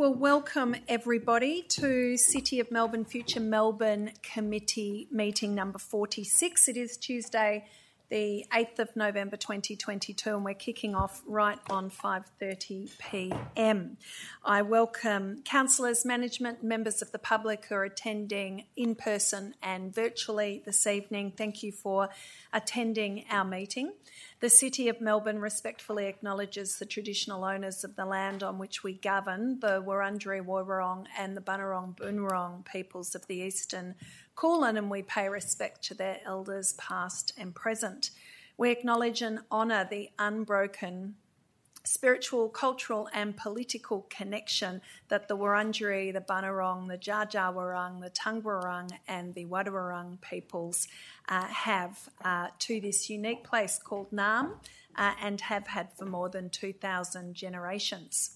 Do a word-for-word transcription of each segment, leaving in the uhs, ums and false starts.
Well, welcome everybody to City of Melbourne Future Melbourne Committee meeting number forty-six. It is Tuesday, the eighth of November twenty twenty-two, and we're kicking off right on five thirty p m. I welcome councillors, management, members of the public who are attending in person and virtually this evening. Thank you for attending our meeting. The City of Melbourne respectfully acknowledges the traditional owners of the land on which we govern, the Wurundjeri Woi-wurrung and the Bunurong Boonwurrung peoples of the Eastern Kulin, and we pay respect to their elders past and present. We acknowledge and honour the unbroken spiritual, cultural and political connection that the Wurundjeri, the Bunurong, the Dja Dja Wurrung, the Tungwurrung and the Wadawurrung peoples uh, have uh, to this unique place called Naarm uh, and have had for more than two thousand generations.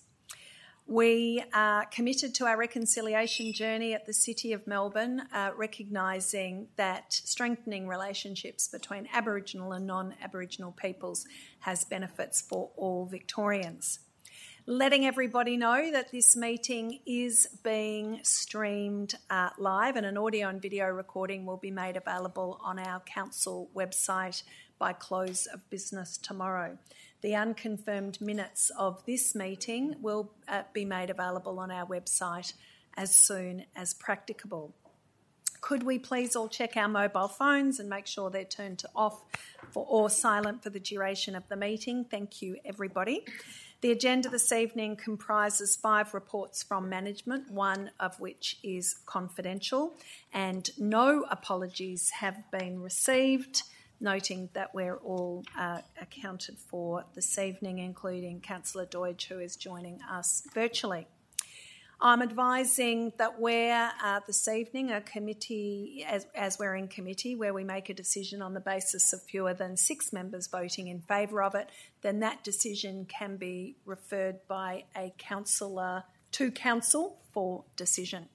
We are committed to our reconciliation journey at the City of Melbourne, uh, recognising that strengthening relationships between Aboriginal and non-Aboriginal peoples has benefits for all Victorians. Letting everybody know that this meeting is being streamed uh, live, and an audio and video recording will be made available on our council website by close of business tomorrow. The unconfirmed minutes of this meeting will uh, be made available on our website as soon as practicable. Could we please all check our mobile phones and make sure they're turned to off for, or silent for the duration of the meeting? Thank you, everybody. The agenda this evening comprises five reports from management, one of which is confidential, and no apologies have been received, noting that we're all uh, accounted for this evening, including Councillor Deutsch, who is joining us virtually. I'm advising that we're uh, this evening a committee, as, as we're in committee, where we make a decision on the basis of fewer than six members voting in favour of it, then that decision can be referred by a councillor to council for decision.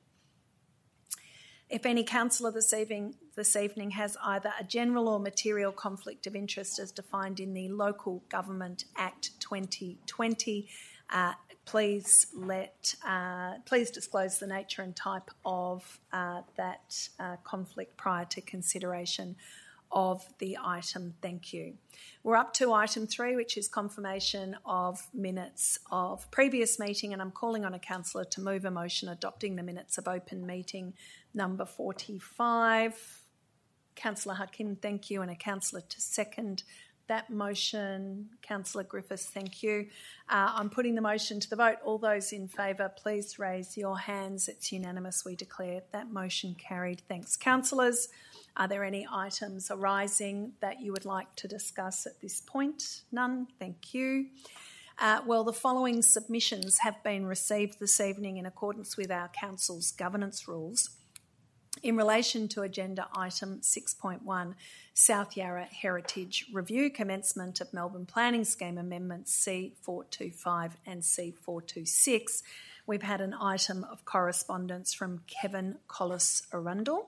If any councillor this evening, this evening has either a general or material conflict of interest as defined in the Local Government Act twenty twenty, uh, please let uh, please disclose the nature and type of uh, that uh, conflict prior to consideration of the item. Thank you. We're up to item three, which is confirmation of minutes of previous meeting, and I'm calling on a councillor to move a motion adopting the minutes of open meeting number forty-five. Councillor Hutkin, thank you, and a councillor to second that motion. Councillor Griffiths, thank you. Uh, I'm putting the motion to the vote. All those in favour, please raise your hands. It's unanimous. We declare that motion carried. Thanks, councillors. Are there any items arising that you would like to discuss at this point? None. Thank you. Uh, well, the following submissions have been received this evening in accordance with our council's governance rules. In relation to agenda item six point one, South Yarra Heritage Review, commencement of Melbourne Planning Scheme Amendments C four twenty-five and C four twenty-six, we've had an item of correspondence from Kevin Collis Arundel.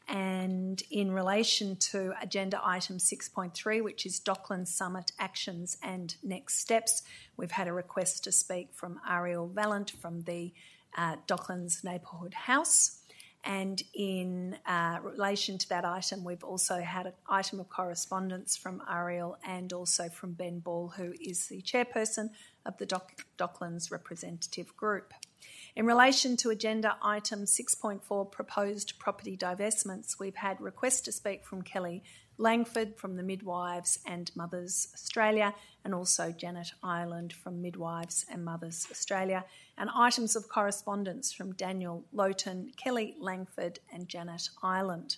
And in relation to agenda item six point three, which is Docklands Summit Actions and Next Steps, we've had a request to speak from Ariel Vallant from the uh, Docklands Neighbourhood House. And in uh, relation to that item, we've also had an item of correspondence from Ariel and also from Ben Ball, who is the chairperson of the Dock- Docklands Representative Group. In relation to agenda item six point four, proposed property divestments, we've had requests to speak from Kelly Langford from the Midwives and Mothers Australia, and also Janet Ireland from Midwives and Mothers Australia, and items of correspondence from Daniel Lowton, Kelly Langford and Janet Ireland.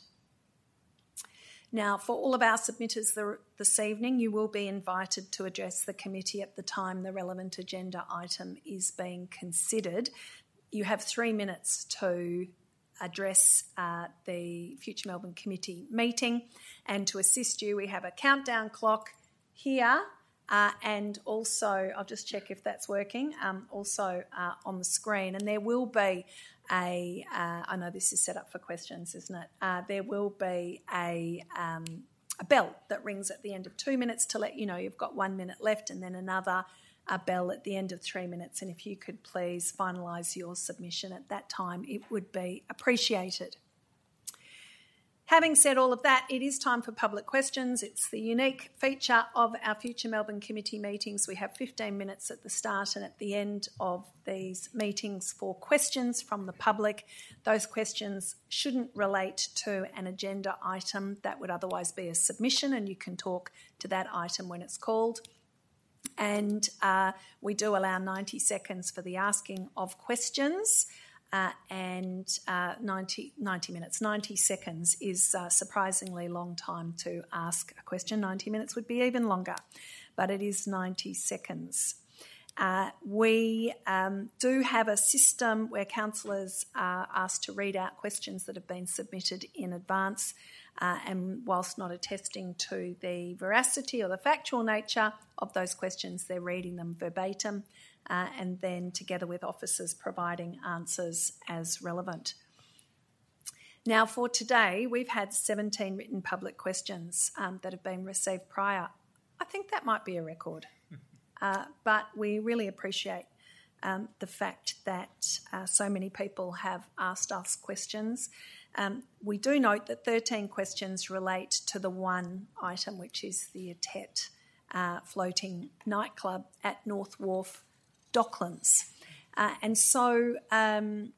Now, for all of our submitters this evening, you will be invited to address the committee at the time the relevant agenda item is being considered. You have three minutes to address uh, the Future Melbourne Committee meeting, and to assist you, we have a countdown clock here, uh, and also, I'll just check if that's working, um, also uh, on the screen, and there will be a, uh, I know this is set up for questions, isn't it? Uh, there will be a, um, a bell that rings at the end of two minutes to let you know you've got one minute left, and then another a bell at the end of three minutes, and if you could please finalise your submission at that time, it would be appreciated. Having said all of that, it is time for public questions. It's the unique feature of our Future Melbourne Committee meetings. We have fifteen minutes at the start and at the end of these meetings for questions from the public. Those questions shouldn't relate to an agenda item. That would otherwise be a submission, and you can talk to that item when it's called. And uh, we do allow ninety seconds for the asking of questions. Uh, and uh, ninety, ninety minutes, ninety seconds is a surprisingly long time to ask a question. ninety minutes would be even longer, but it is ninety seconds. Uh, we um, do have a system where councillors are asked to read out questions that have been submitted in advance, uh, and whilst not attesting to the veracity or the factual nature of those questions, they're reading them verbatim. Uh, and then together with officers providing answers as relevant. Now for today, we've had seventeen written public questions um, that have been received prior. I think that might be a record, uh, but we really appreciate um, the fact that uh, so many people have asked us questions. Um, we do note that thirteen questions relate to the one item, which is the Atet uh, floating nightclub at North Wharf, Docklands. Uh, and so um,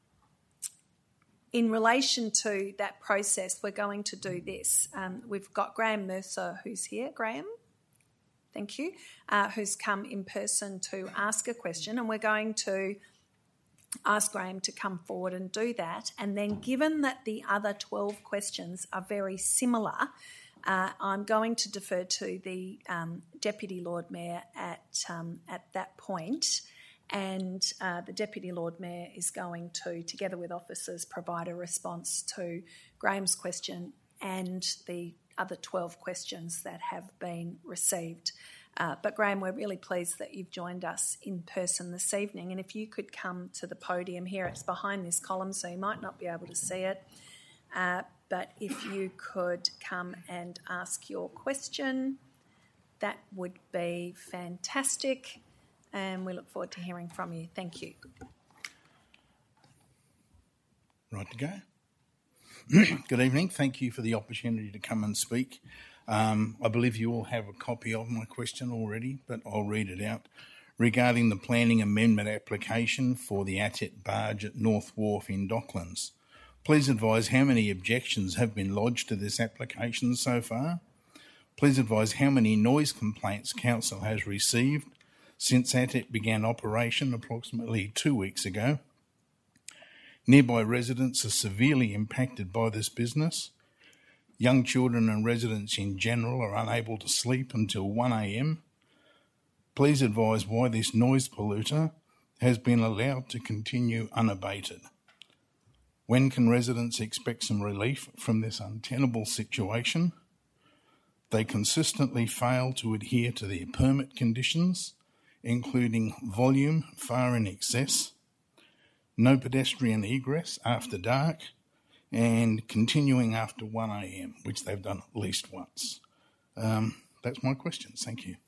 in relation to that process, we're going to do this. Um, we've got Graham Mercer, who's here. Graham, thank you, uh, who's come in person to ask a question, and we're going to ask Graham to come forward and do that. And then given that the other twelve questions are very similar, uh, I'm going to defer to the um, Deputy Lord Mayor at, um, at that point. And uh, the Deputy Lord Mayor is going to, together with officers, provide a response to Graham's question and the other twelve questions that have been received. Uh, but Graham, we're really pleased that you've joined us in person this evening. And if you could come to the podium here, it's behind this column, so you might not be able to see it. Uh, but if you could come and ask your question, that would be fantastic. And we look forward to hearing from you. Thank you. Right to go. Good evening. Thank you for the opportunity to come and speak. Um, I believe you all have a copy of my question already, but I'll read it out. Regarding the planning amendment application for the Atet barge at North Wharf in Docklands, please advise how many objections have been lodged to this application so far. Please advise how many noise complaints Council has received since Atet began operation approximately two weeks ago. Nearby residents are severely impacted by this business. Young children and residents in general are unable to sleep until one a m. Please advise why this noise polluter has been allowed to continue unabated. When can residents expect some relief from this untenable situation? They consistently fail to adhere to their permit conditions, including volume far in excess, no pedestrian egress after dark, and continuing after one a m, which they've done at least once. Um, that's my questions. Thank you.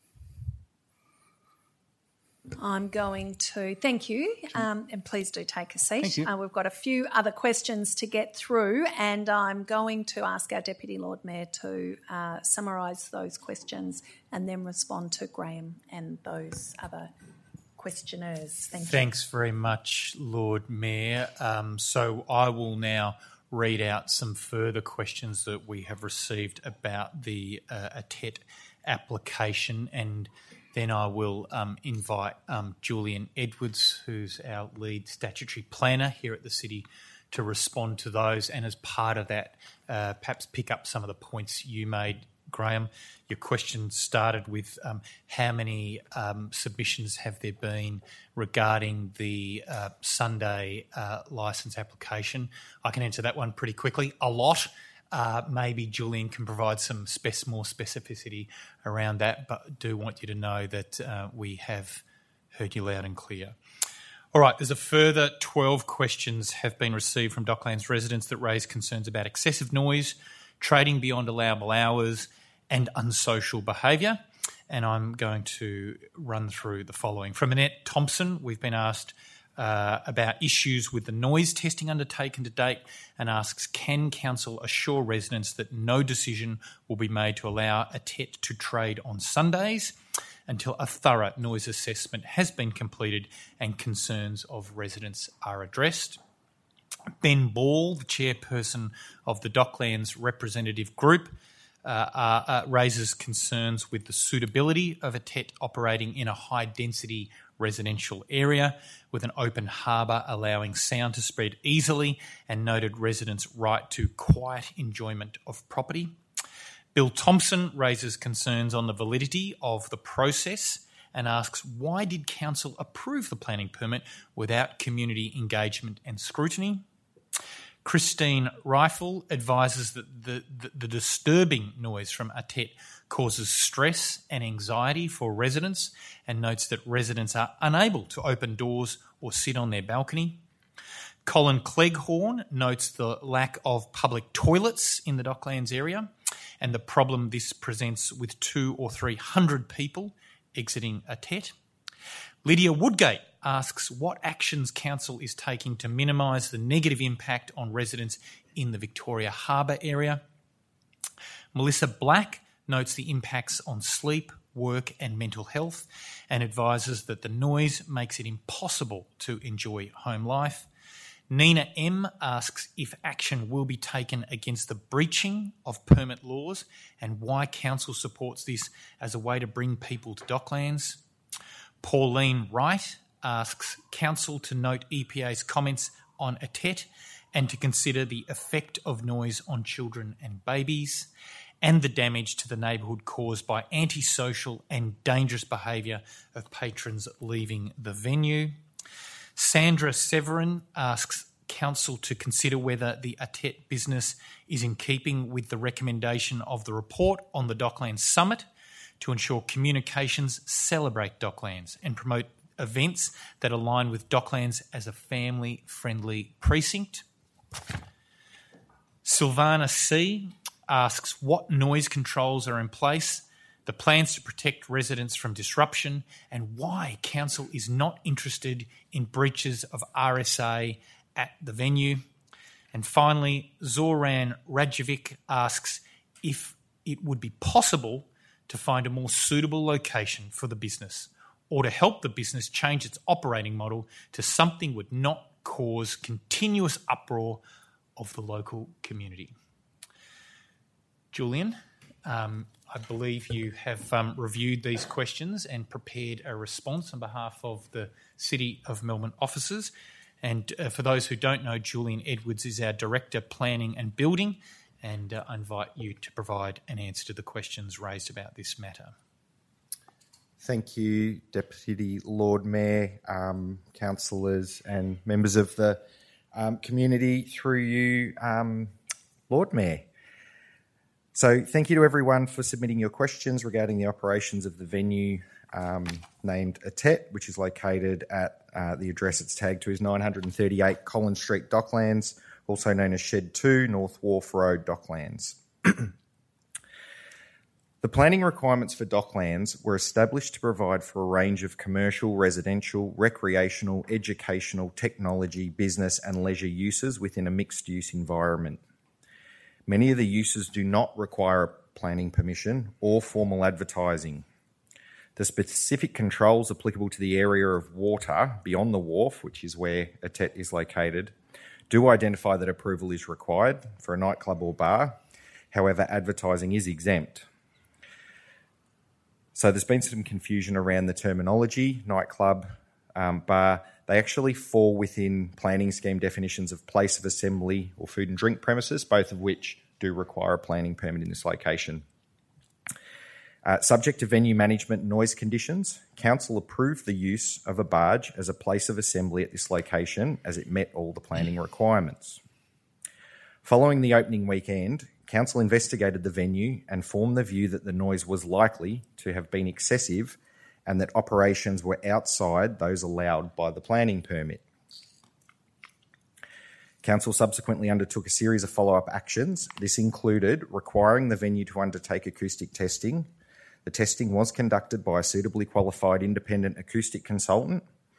I'm going to thank you, um, and please do take a seat. Thank you. Uh, we've got a few other questions to get through, and I'm going to ask our Deputy Lord Mayor to uh, summarise those questions and then respond to Graham and those other questioners. Thank you. Thanks very much, Lord Mayor. Um, so I will now read out some further questions that we have received about the uh, Atet application, and then I will um, invite um, Julian Edwards, who's our lead statutory planner here at the City, to respond to those. And as part of that, uh, perhaps pick up some of the points you made, Graham. Your question started with um, how many um, submissions have there been regarding the uh, Sunday uh, licence application. I can answer that one pretty quickly. A lot. Uh, maybe Julian can provide some spec- more specificity around that, but do want you to know that uh, we have heard you loud and clear. All right, there's a further twelve questions have been received from Docklands residents that raise concerns about excessive noise, trading beyond allowable hours and unsocial behaviour. and I'm going to run through the following. From Annette Thompson, we've been asked uh, about issues with the noise testing undertaken to date and asks, can council assure residents that no decision will be made to allow a T E T to trade on Sundays until a thorough noise assessment has been completed and concerns of residents are addressed? Ben Ball, the chairperson of the Docklands Representative Group, uh, uh, uh, raises concerns with the suitability of a T E T operating in a high-density residential area with an open harbour allowing sound to spread easily, and noted residents' right to quiet enjoyment of property. Bill Thompson raises concerns on the validity of the process and asks, why did council approve the planning permit without community engagement and scrutiny? Christine Rifle advises that the, the, the disturbing noise from a T E T causes stress and anxiety for residents and notes that residents are unable to open doors or sit on their balcony. Colin Cleghorn notes the lack of public toilets in the Docklands area and the problem this presents with two or three hundred people exiting a T E T. Lydia Woodgate asks what actions council is taking to minimise the negative impact on residents in the Victoria Harbour area. Melissa Black notes the impacts on sleep, work and mental health and advises that the noise makes it impossible to enjoy home life. Nina M asks if action will be taken against the breaching of permit laws and why council supports this as a way to bring people to Docklands. Pauline Wright asks council to note E P A's comments on a T E T and to consider the effect of noise on children and babies and the damage to the neighbourhood caused by antisocial and dangerous behaviour of patrons leaving the venue. Sandra Severin asks council to consider whether the A T E T business is in keeping with the recommendation of the report on the Docklands Summit to ensure communications celebrate Docklands and promote events that align with Docklands as a family-friendly precinct. Sylvana C asks what noise controls are in place, the plans to protect residents from disruption, and why council is not interested in breaches of R S A at the venue. And finally, Zoran Radjevic asks if it would be possible to find a more suitable location for the business or to help the business change its operating model to something would not cause continuous uproar of the local community. Julian, um, I believe you have um, reviewed these questions and prepared a response on behalf of the City of Melbourne officers. And uh, for those who don't know, Julian Edwards is our Director, Planning and Building, and uh, I invite you to provide an answer to the questions raised about this matter. Thank you, Deputy Lord Mayor, um, councillors and members of the um, community through you, um, Lord Mayor. So thank you to everyone for submitting your questions regarding the operations of the venue um, named A T E T, which is located at uh, the address it's tagged to is nine thirty-eight Collins Street, Docklands, also known as Shed two, North Wharf Road, Docklands. The planning requirements for Docklands were established to provide for a range of commercial, residential, recreational, educational, technology, business and leisure uses within a mixed-use environment. Many of the uses do not require planning permission or formal advertising. The specific controls applicable to the area of water beyond the wharf, which is where A T E T is located, do identify that approval is required for a nightclub or bar. However, advertising is exempt. So there's been some confusion around the terminology, nightclub, um, bar. They actually fall within planning scheme definitions of place of assembly or food and drink premises, both of which do require a planning permit in this location. Uh, subject to venue management and noise conditions, council approved the use of a barge as a place of assembly at this location as it met all the planning requirements. Following the opening weekend, council investigated the venue and formed the view that the noise was likely to have been excessive and that operations were outside those allowed by the planning permit. Council subsequently undertook a series of follow-up actions. This included requiring the venue to undertake acoustic testing, The testing was conducted by a suitably qualified independent acoustic consultant.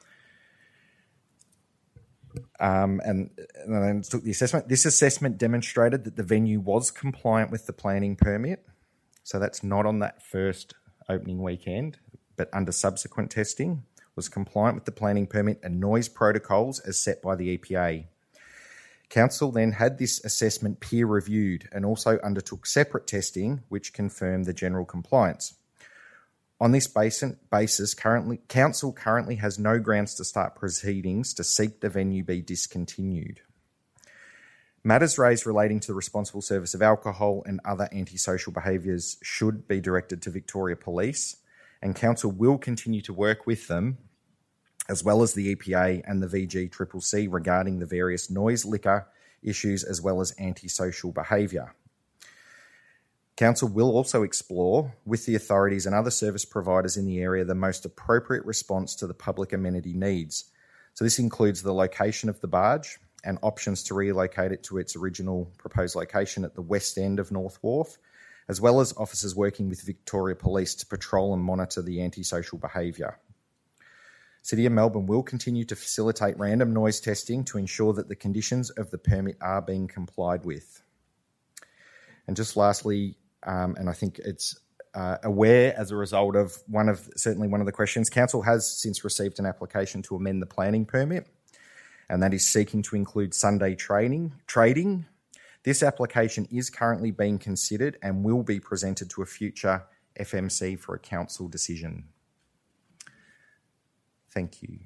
Um, and, and then took the assessment. This assessment demonstrated that the venue was compliant with the planning permit. So that's not on that first opening weekend, but under subsequent testing, was compliant with the planning permit and noise protocols as set by the E P A. Council then had this assessment peer reviewed and also undertook separate testing which confirmed the general compliance. On this basis, currently, Council currently has no grounds to start proceedings to seek the venue be discontinued. Matters raised relating to the responsible service of alcohol and other antisocial behaviours should be directed to Victoria Police, and Council will continue to work with them, as well as the E P A and the V G C C C regarding the various noise, liquor issues as well as antisocial behaviour. Council will also explore, with the authorities and other service providers in the area, the most appropriate response to the public amenity needs. So this includes the location of the barge and options to relocate it to its original proposed location at the west end of North Wharf, as well as officers working with Victoria Police to patrol and monitor the antisocial behaviour. City of Melbourne will continue to facilitate random noise testing to ensure that the conditions of the permit are being complied with. And just lastly, um, and I think it's uh, aware as a result of one of certainly one of the questions, Council has since received an application to amend the planning permit, and that is seeking to include Sunday training, trading. This application is currently being considered and will be presented to a future F M C for a council decision. Thank you.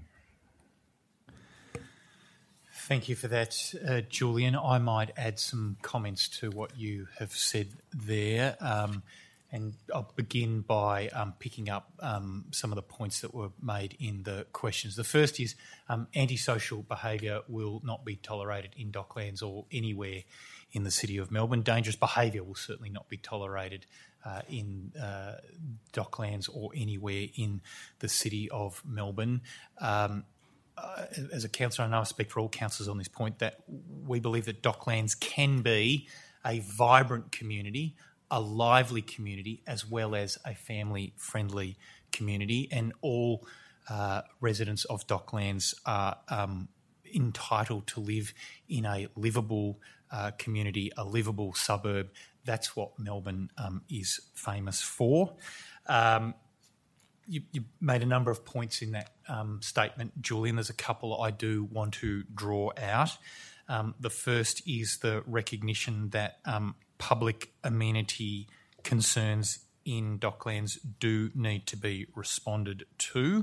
Thank you for that, uh, Julian. I might add some comments to what you have said there. Um, and I'll begin by um, picking up um, some of the points that were made in the questions. The first is um, antisocial behaviour will not be tolerated in Docklands or anywhere in the City of Melbourne. Dangerous behaviour will certainly not be tolerated uh, in uh, Docklands or anywhere in the City of Melbourne. Um, Uh, as a councillor, I know I speak for all councillors on this point, that we believe that Docklands can be a vibrant community, a lively community, as well as a family-friendly community, and all uh, residents of Docklands are um, entitled to live in a livable uh, community, a livable suburb. That's what Melbourne um, is famous for. Um, You, you made a number of points in that um, statement, Julian. There's a couple I do want to draw out. Um, the first is the recognition that um, public amenity concerns in Docklands do need to be responded to.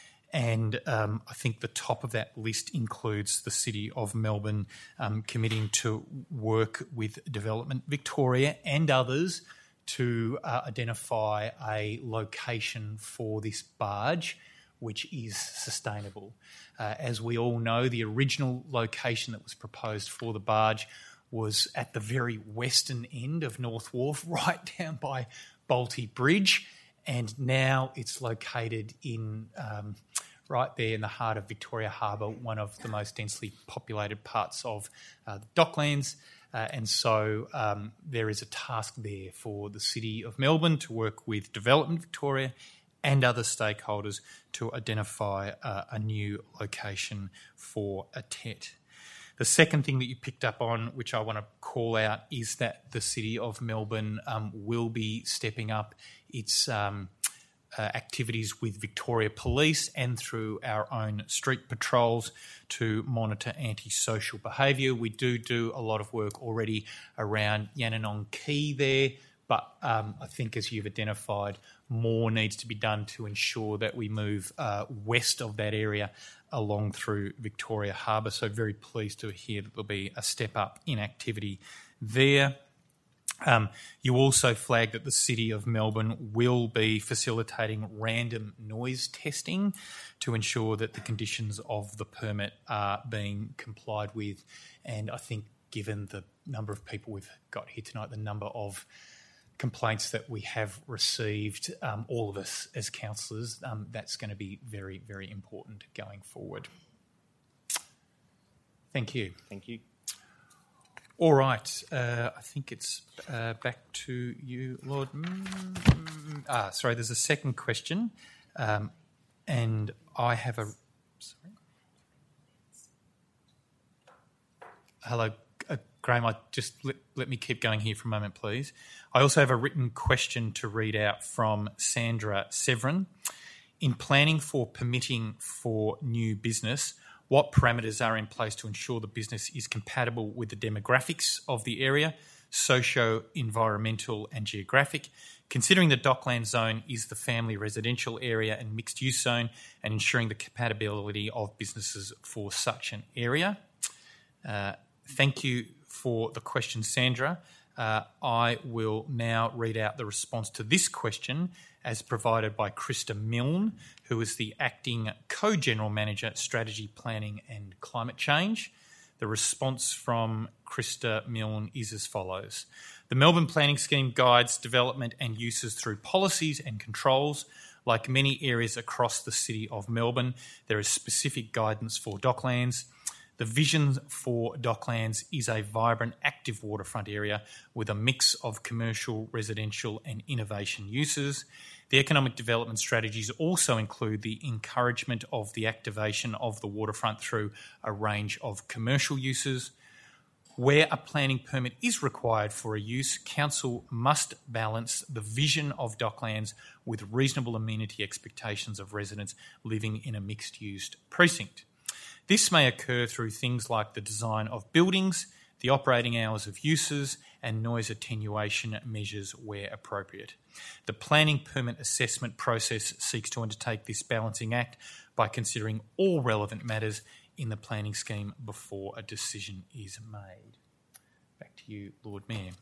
And um, I think the top of that list includes the City of Melbourne um, committing to work with Development Victoria and others to uh, identify a location for this barge which is sustainable. Uh, as we all know, the original location that was proposed for the barge was at the very western end of North Wharf, right down by Bolte Bridge, and now it's located in um, right there in the heart of Victoria Harbour, one of the most densely populated parts of uh, the Docklands. Uh, and so um, there is a task there for the City of Melbourne to work with Development Victoria and other stakeholders to identify uh, a new location for a T E T. The second thing that you picked up on, which I want to call out, is that the City of Melbourne um, will be stepping up its um, Uh, activities with Victoria Police and through our own street patrols to monitor antisocial behaviour. We do do a lot of work already around Yananong Quay there, but um, I think, as you've identified, more needs to be done to ensure that we move uh, west of that area along through Victoria Harbour. So very pleased to hear that there'll be a step up in activity there. Um, you also flagged that the City of Melbourne will be facilitating random noise testing to ensure that the conditions of the permit are being complied with. And I think, given the number of people we've got here tonight, the number of complaints that we have received, um, all of us as councillors, um, that's going to be very, very important going forward. Thank you. Thank you. All right. Uh, I think it's uh, back to you, Lord. Mm, ah, sorry, there's a second question. Um, and I have a... Sorry. Hello, uh, Graham. I just let, let me keep going here for a moment, please. I also have a written question to read out from Sandra Severin. In planning for permitting for new business, what parameters are in place to ensure the business is compatible with the demographics of the area, socio-environmental and geographic, considering the Dockland zone is the family residential area and mixed-use zone, and ensuring the compatibility of businesses for such an area? Uh, thank you for the question, Sandra. Uh, I will now read out the response to this question as provided by Krista Milne, who is the Acting Co-General Manager, Strategy, Planning and Climate Change. The response from Krista Milne is as follows. The Melbourne Planning Scheme guides development and uses through policies and controls. Like many areas across the city of Melbourne, there is specific guidance for Docklands. The vision for Docklands is a vibrant, active waterfront area with a mix of commercial, residential and innovation uses. The economic development strategies also include the encouragement of the activation of the waterfront through a range of commercial uses. Where a planning permit is required for a use, council must balance the vision of Docklands with reasonable amenity expectations of residents living in a mixed-use precinct. This may occur through things like the design of buildings, the operating hours of uses, and noise attenuation measures where appropriate. The planning permit assessment process seeks to undertake this balancing act by considering all relevant matters in the planning scheme before a decision is made. Back to you, Lord Mayor.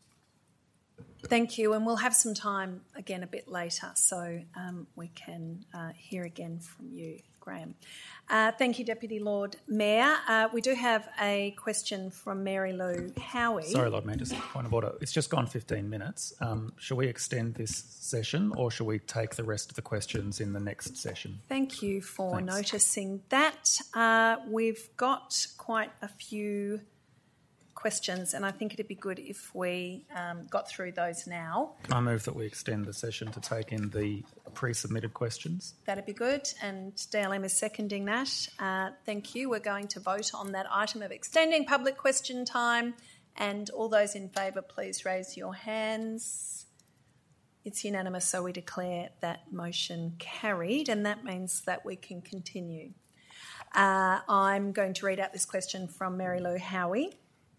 Thank you, and we'll have some time again a bit later, so um, we can uh, hear again from you, Graham. Uh, thank you, Deputy Lord Mayor. Uh, we do have a question from Mary Lou Howie. Sorry, Lord Mayor, just a point of order. It's just gone fifteen minutes. Um, shall we extend this session or shall we take the rest of the questions in the next session? Thank you for Thanks. noticing that. Uh, we've got quite a few questions, and I think it'd be good if we um, got through those now. Can I move that we extend the session to take in the pre-submitted questions? That'd be good, and D L M is seconding that. Uh, thank you. We're going to vote on that item of extending public question time, and all those in favour, please raise your hands. It's unanimous, so we declare that motion carried, and that means that we can continue. Uh, I'm going to read out this question from Mary Lou Howie.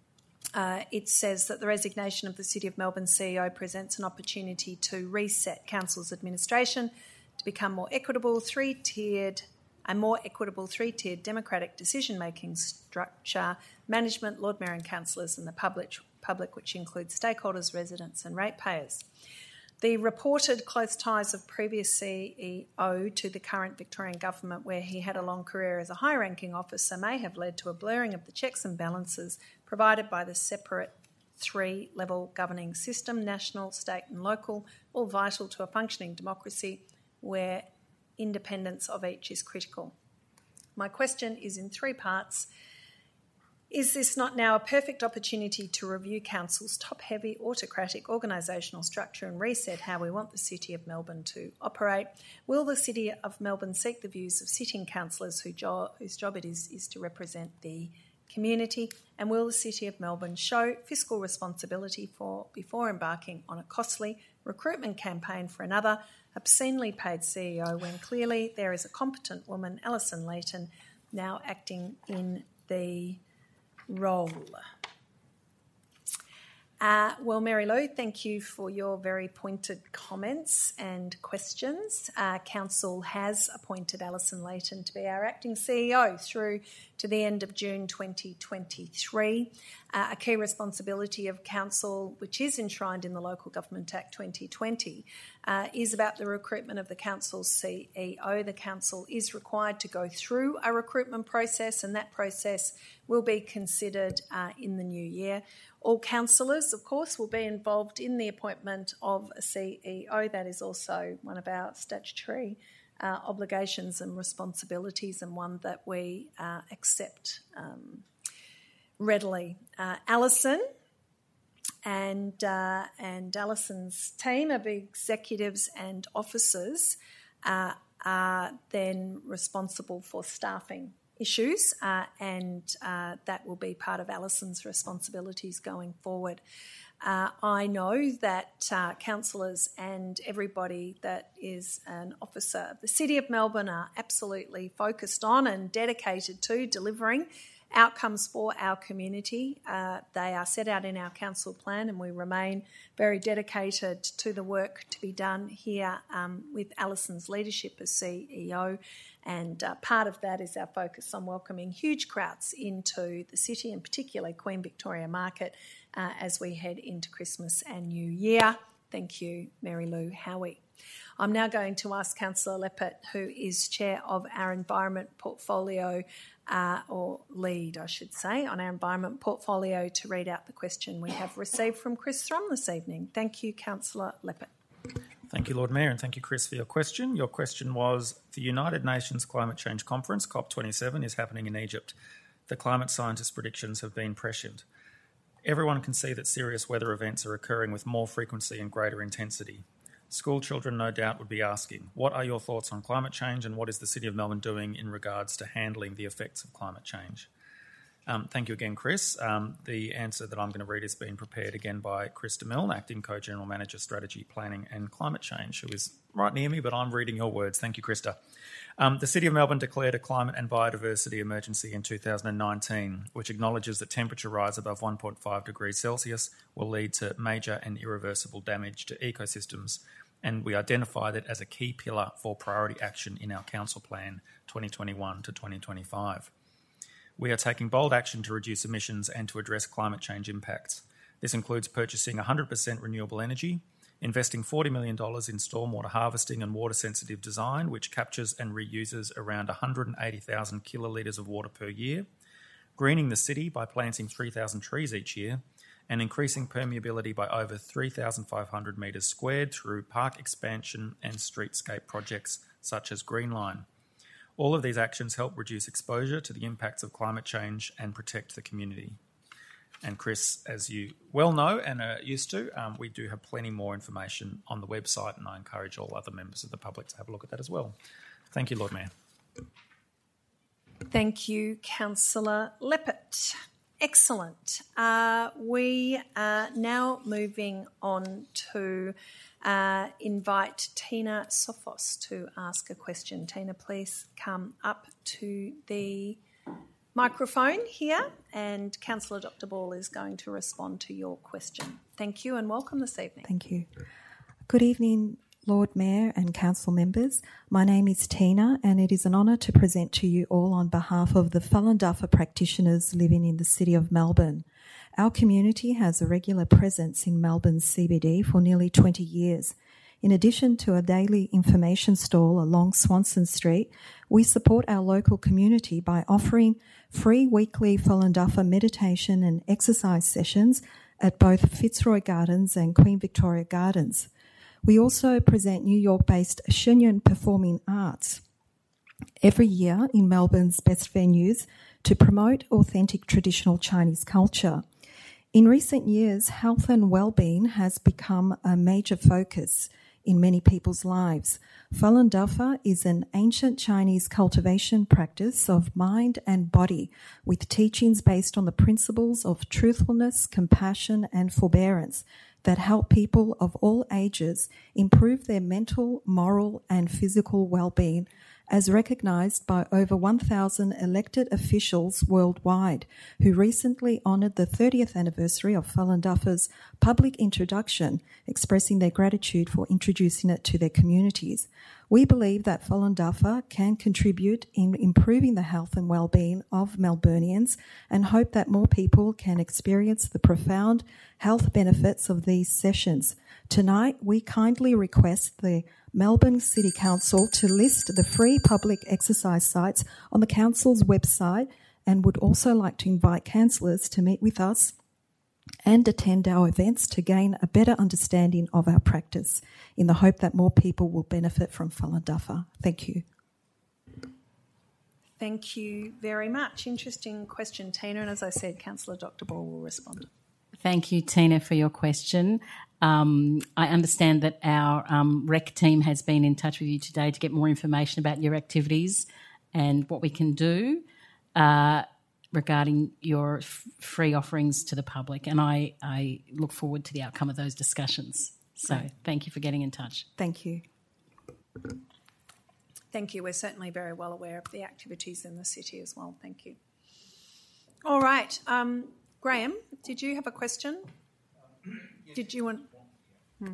Uh, it says that the resignation of the City of Melbourne C E O presents an opportunity to reset Council's administration to become more equitable, three-tiered, a more equitable three-tiered democratic decision-making structure, management, Lord Mayor and councillors and the public, public, which includes stakeholders, residents and ratepayers. The reported close ties of previous C E O to the current Victorian government, where he had a long career as a high-ranking officer, may have led to a blurring of the checks and balances provided by the separate three-level governing system, national, state and local, all vital to a functioning democracy where independence of each is critical. My question is in three parts. Is this not now a perfect opportunity to review Council's top-heavy autocratic organisational structure and reset how we want the City of Melbourne to operate? Will the City of Melbourne seek the views of sitting councillors who jo- whose job it is, is to represent the community? And will the City of Melbourne show fiscal responsibility for before embarking on a costly recruitment campaign for another obscenely paid C E O when clearly there is a competent woman, Alison Layton, now acting in the role? Uh, well, Mary Lou, thank you for your very pointed comments and questions. Uh, Council has appointed Alison Layton to be our acting C E O through to the end of June twenty twenty-three. Uh, a key responsibility of Council, which is enshrined in the Local Government Act twenty twenty, uh, is about the recruitment of the Council's C E O. The Council is required to go through a recruitment process, and that process will be considered uh, in the new year. All councillors, of course, will be involved in the appointment of a C E O. That is also one of our statutory uh, obligations and responsibilities, and one that we uh, accept um, readily. Uh, Alison and uh, and Alison's team of executives and officers uh, are then responsible for staffing issues, uh, and uh, that will be part of Alison's responsibilities going forward. Uh, I know that uh, councillors and everybody that is an officer of the City of Melbourne are absolutely focused on and dedicated to delivering outcomes for our community. Uh, they are set out in our council plan, and we remain very dedicated to the work to be done here um, with Alison's leadership as C E O. And uh, part of that is our focus on welcoming huge crowds into the city, and particularly Queen Victoria Market, uh, as we head into Christmas and New Year. Thank you, Mary Lou Howie. I'm now going to ask Councillor Leppert, who is Chair of our Environment Portfolio, uh, or lead, I should say, on our Environment Portfolio, to read out the question we have received from Chris Thrum this evening. Thank you, Councillor Leppert. Thank you, Lord Mayor, and thank you, Chris, for your question. Your question was, the United Nations Climate Change Conference, COP twenty-seven, is happening in Egypt. The climate scientists' predictions have been prescient. Everyone can see that serious weather events are occurring with more frequency and greater intensity. School children, no doubt, would be asking, what are your thoughts on climate change, and what is the City of Melbourne doing in regards to handling the effects of climate change? Um, thank you again, Chris. Um, the answer that I'm going to read is being prepared again by Chris DeMilne, Acting Co-General Manager, Strategy, Planning and Climate Change, who is right near me, but I'm reading your words. Thank you, Krista. Um, the City of Melbourne declared a climate and biodiversity emergency in two thousand nineteen, which acknowledges that temperature rise above one point five degrees Celsius will lead to major and irreversible damage to ecosystems, and we identified it as a key pillar for priority action in our Council Plan twenty twenty-one to twenty twenty-five. We are taking bold action to reduce emissions and to address climate change impacts. This includes purchasing one hundred percent renewable energy, investing forty million dollars in stormwater harvesting and water-sensitive design, which captures and reuses around one hundred eighty thousand kilolitres of water per year, greening the city by planting three thousand trees each year, and increasing permeability by over three thousand five hundred metres squared through park expansion and streetscape projects such as Green Line. All of these actions help reduce exposure to the impacts of climate change and protect the community. And Chris, as you well know and are used to, um, we do have plenty more information on the website, and I encourage all other members of the public to have a look at that as well. Thank you, Lord Mayor. Thank you, Councillor Leppert. Excellent. Uh, we are now moving on to uh, invite Tina Sophos to ask a question. Tina, please come up to the microphone here, and Councillor Doctor Ball is going to respond to your question. Thank you and welcome this evening. Thank you. Good evening, Lord Mayor and Council members. My name is Tina, and it is an honour to present to you all on behalf of the Falun-Dafa practitioners living in the City of Melbourne. Our community has a regular presence in Melbourne's C B D for nearly twenty years. In addition to a daily information stall along Swanson Street, we support our local community by offering free weekly Falun-Dafa meditation and exercise sessions at both Fitzroy Gardens and Queen Victoria Gardens. We also present New York-based Shenyun Performing Arts every year in Melbourne's best venues to promote authentic traditional Chinese culture. In recent years, health and well-being has become a major focus in many people's lives. Falun-Dafa is an ancient Chinese cultivation practice of mind and body with teachings based on the principles of truthfulness, compassion and forbearance that help people of all ages improve their mental, moral and physical well-being, as recognised by over one thousand elected officials worldwide who recently honoured the thirtieth anniversary of Falun-Dafa's public introduction, expressing their gratitude for introducing it to their communities. We believe that Falun-Dafa can contribute in improving the health and well-being of Melburnians and hope that more people can experience the profound health benefits of these sessions. Tonight, we kindly request the Melbourne City Council to list the free public exercise sites on the Council's website, and would also like to invite councillors to meet with us and attend our events to gain a better understanding of our practice, in the hope that more people will benefit from Falun-Dafa. Thank you. Thank you very much. Interesting question, Tina, and as I said, Councillor Doctor Ball will respond. Thank you, Tina, for your question. Um, I understand that our um, rec team has been in touch with you today to get more information about your activities and what we can do uh, regarding your f- free offerings to the public, and I, I look forward to the outcome of those discussions. So Great. Thank you for getting in touch. Thank you. Thank you. We're certainly very well aware of the activities in the city as well. Thank you. All right. Um, Graham, did you have a question? Did you want... Hmm.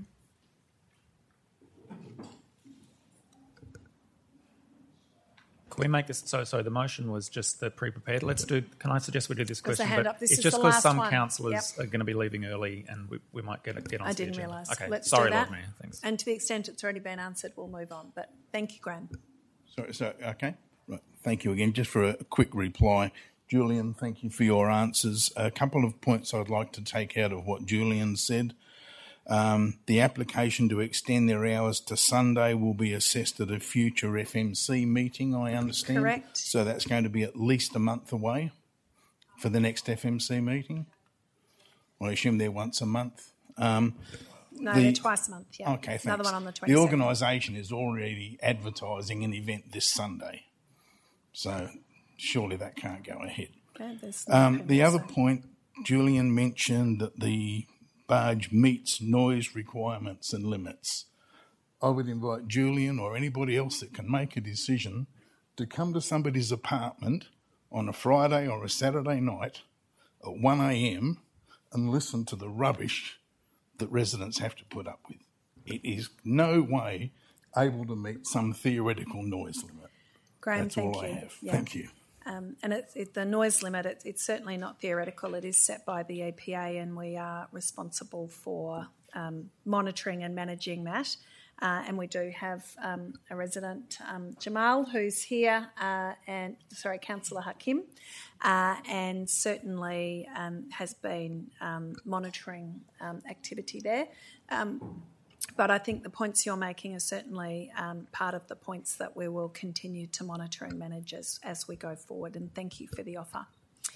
Can we make this? So, so the motion was just the pre-prepared. Let's do. Can I suggest we do this There's a question? hand but up. This it's is just the because last some one. councillors Yep. are going to be leaving early, and we, we might get get on. I to the didn't agenda. realise. Okay, Let's sorry, do that. Lord Mayor. Thanks. And to the extent it's already been answered, we'll move on. But thank you, Graham. So, so okay. Right. Thank you again. Just for a quick reply, Julian, thank you for your answers. A couple of points I'd like to take out of what Julian said. Um, the application to extend their hours to Sunday will be assessed at a future F M C meeting, I understand. Correct. So that's going to be at least a month away for the next F M C meeting. I assume they're once a month. Um, No, The- they're twice a month, yeah. Okay, thanks. Another one on the The twenty-second. organisation is already advertising an event this Sunday, so surely that can't go ahead. Okay, there's Um, no the other so- point, Julian mentioned that the barge meets noise requirements and limits. I would invite Julian or anybody else that can make a decision to come to somebody's apartment on a Friday or a Saturday night at one a.m. and listen to the rubbish that residents have to put up with. It is no way able to meet some theoretical noise limit. Graham, That's thank all you. I have. Yeah. Thank you. Um, and it, it, the noise limit, it, it's certainly not theoretical. It is set by the E P A, and we are responsible for um, monitoring and managing that. Uh, and we do have um, a resident, um, Jamal, who's here, uh, and sorry, Councillor Hakim, uh, and certainly um, has been um, monitoring um, activity there. Um, But I think the points you're making are certainly um, part of the points that we will continue to monitor and manage as, as we go forward, and thank you for the offer.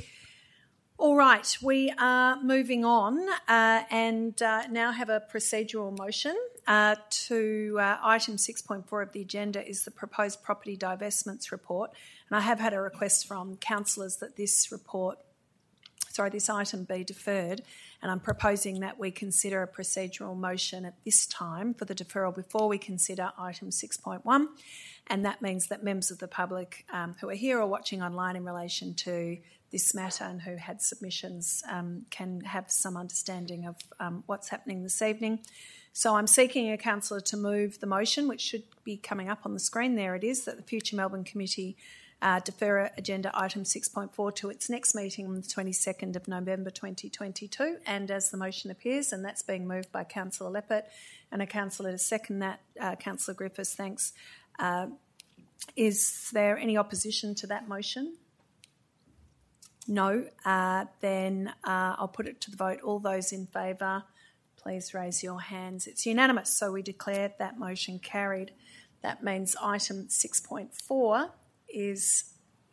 All right, we are moving on uh, and uh, now have a procedural motion uh, to uh, item six point four of the agenda is the proposed property divestments report. And I have had a request from councillors that this report sorry, this item be deferred, and I'm proposing that we consider a procedural motion at this time for the deferral before we consider item six point one, and that means that members of the public um, who are here or watching online in relation to this matter and who had submissions um, can have some understanding of um, what's happening this evening. So I'm seeking a councillor to move the motion, which should be coming up on the screen. There it is, that the Future Melbourne Committee Uh, defer agenda item six point four to its next meeting on the twenty-second of November twenty twenty-two, and as the motion appears, and that's being moved by Councillor Leppert and a councillor to second that, uh, Councillor Griffiths, thanks. Uh, is there any opposition to that motion? No. Uh, then uh, I'll put it to the vote. All those in favour, please raise your hands. It's unanimous, so we declare that motion carried. That means item six point four is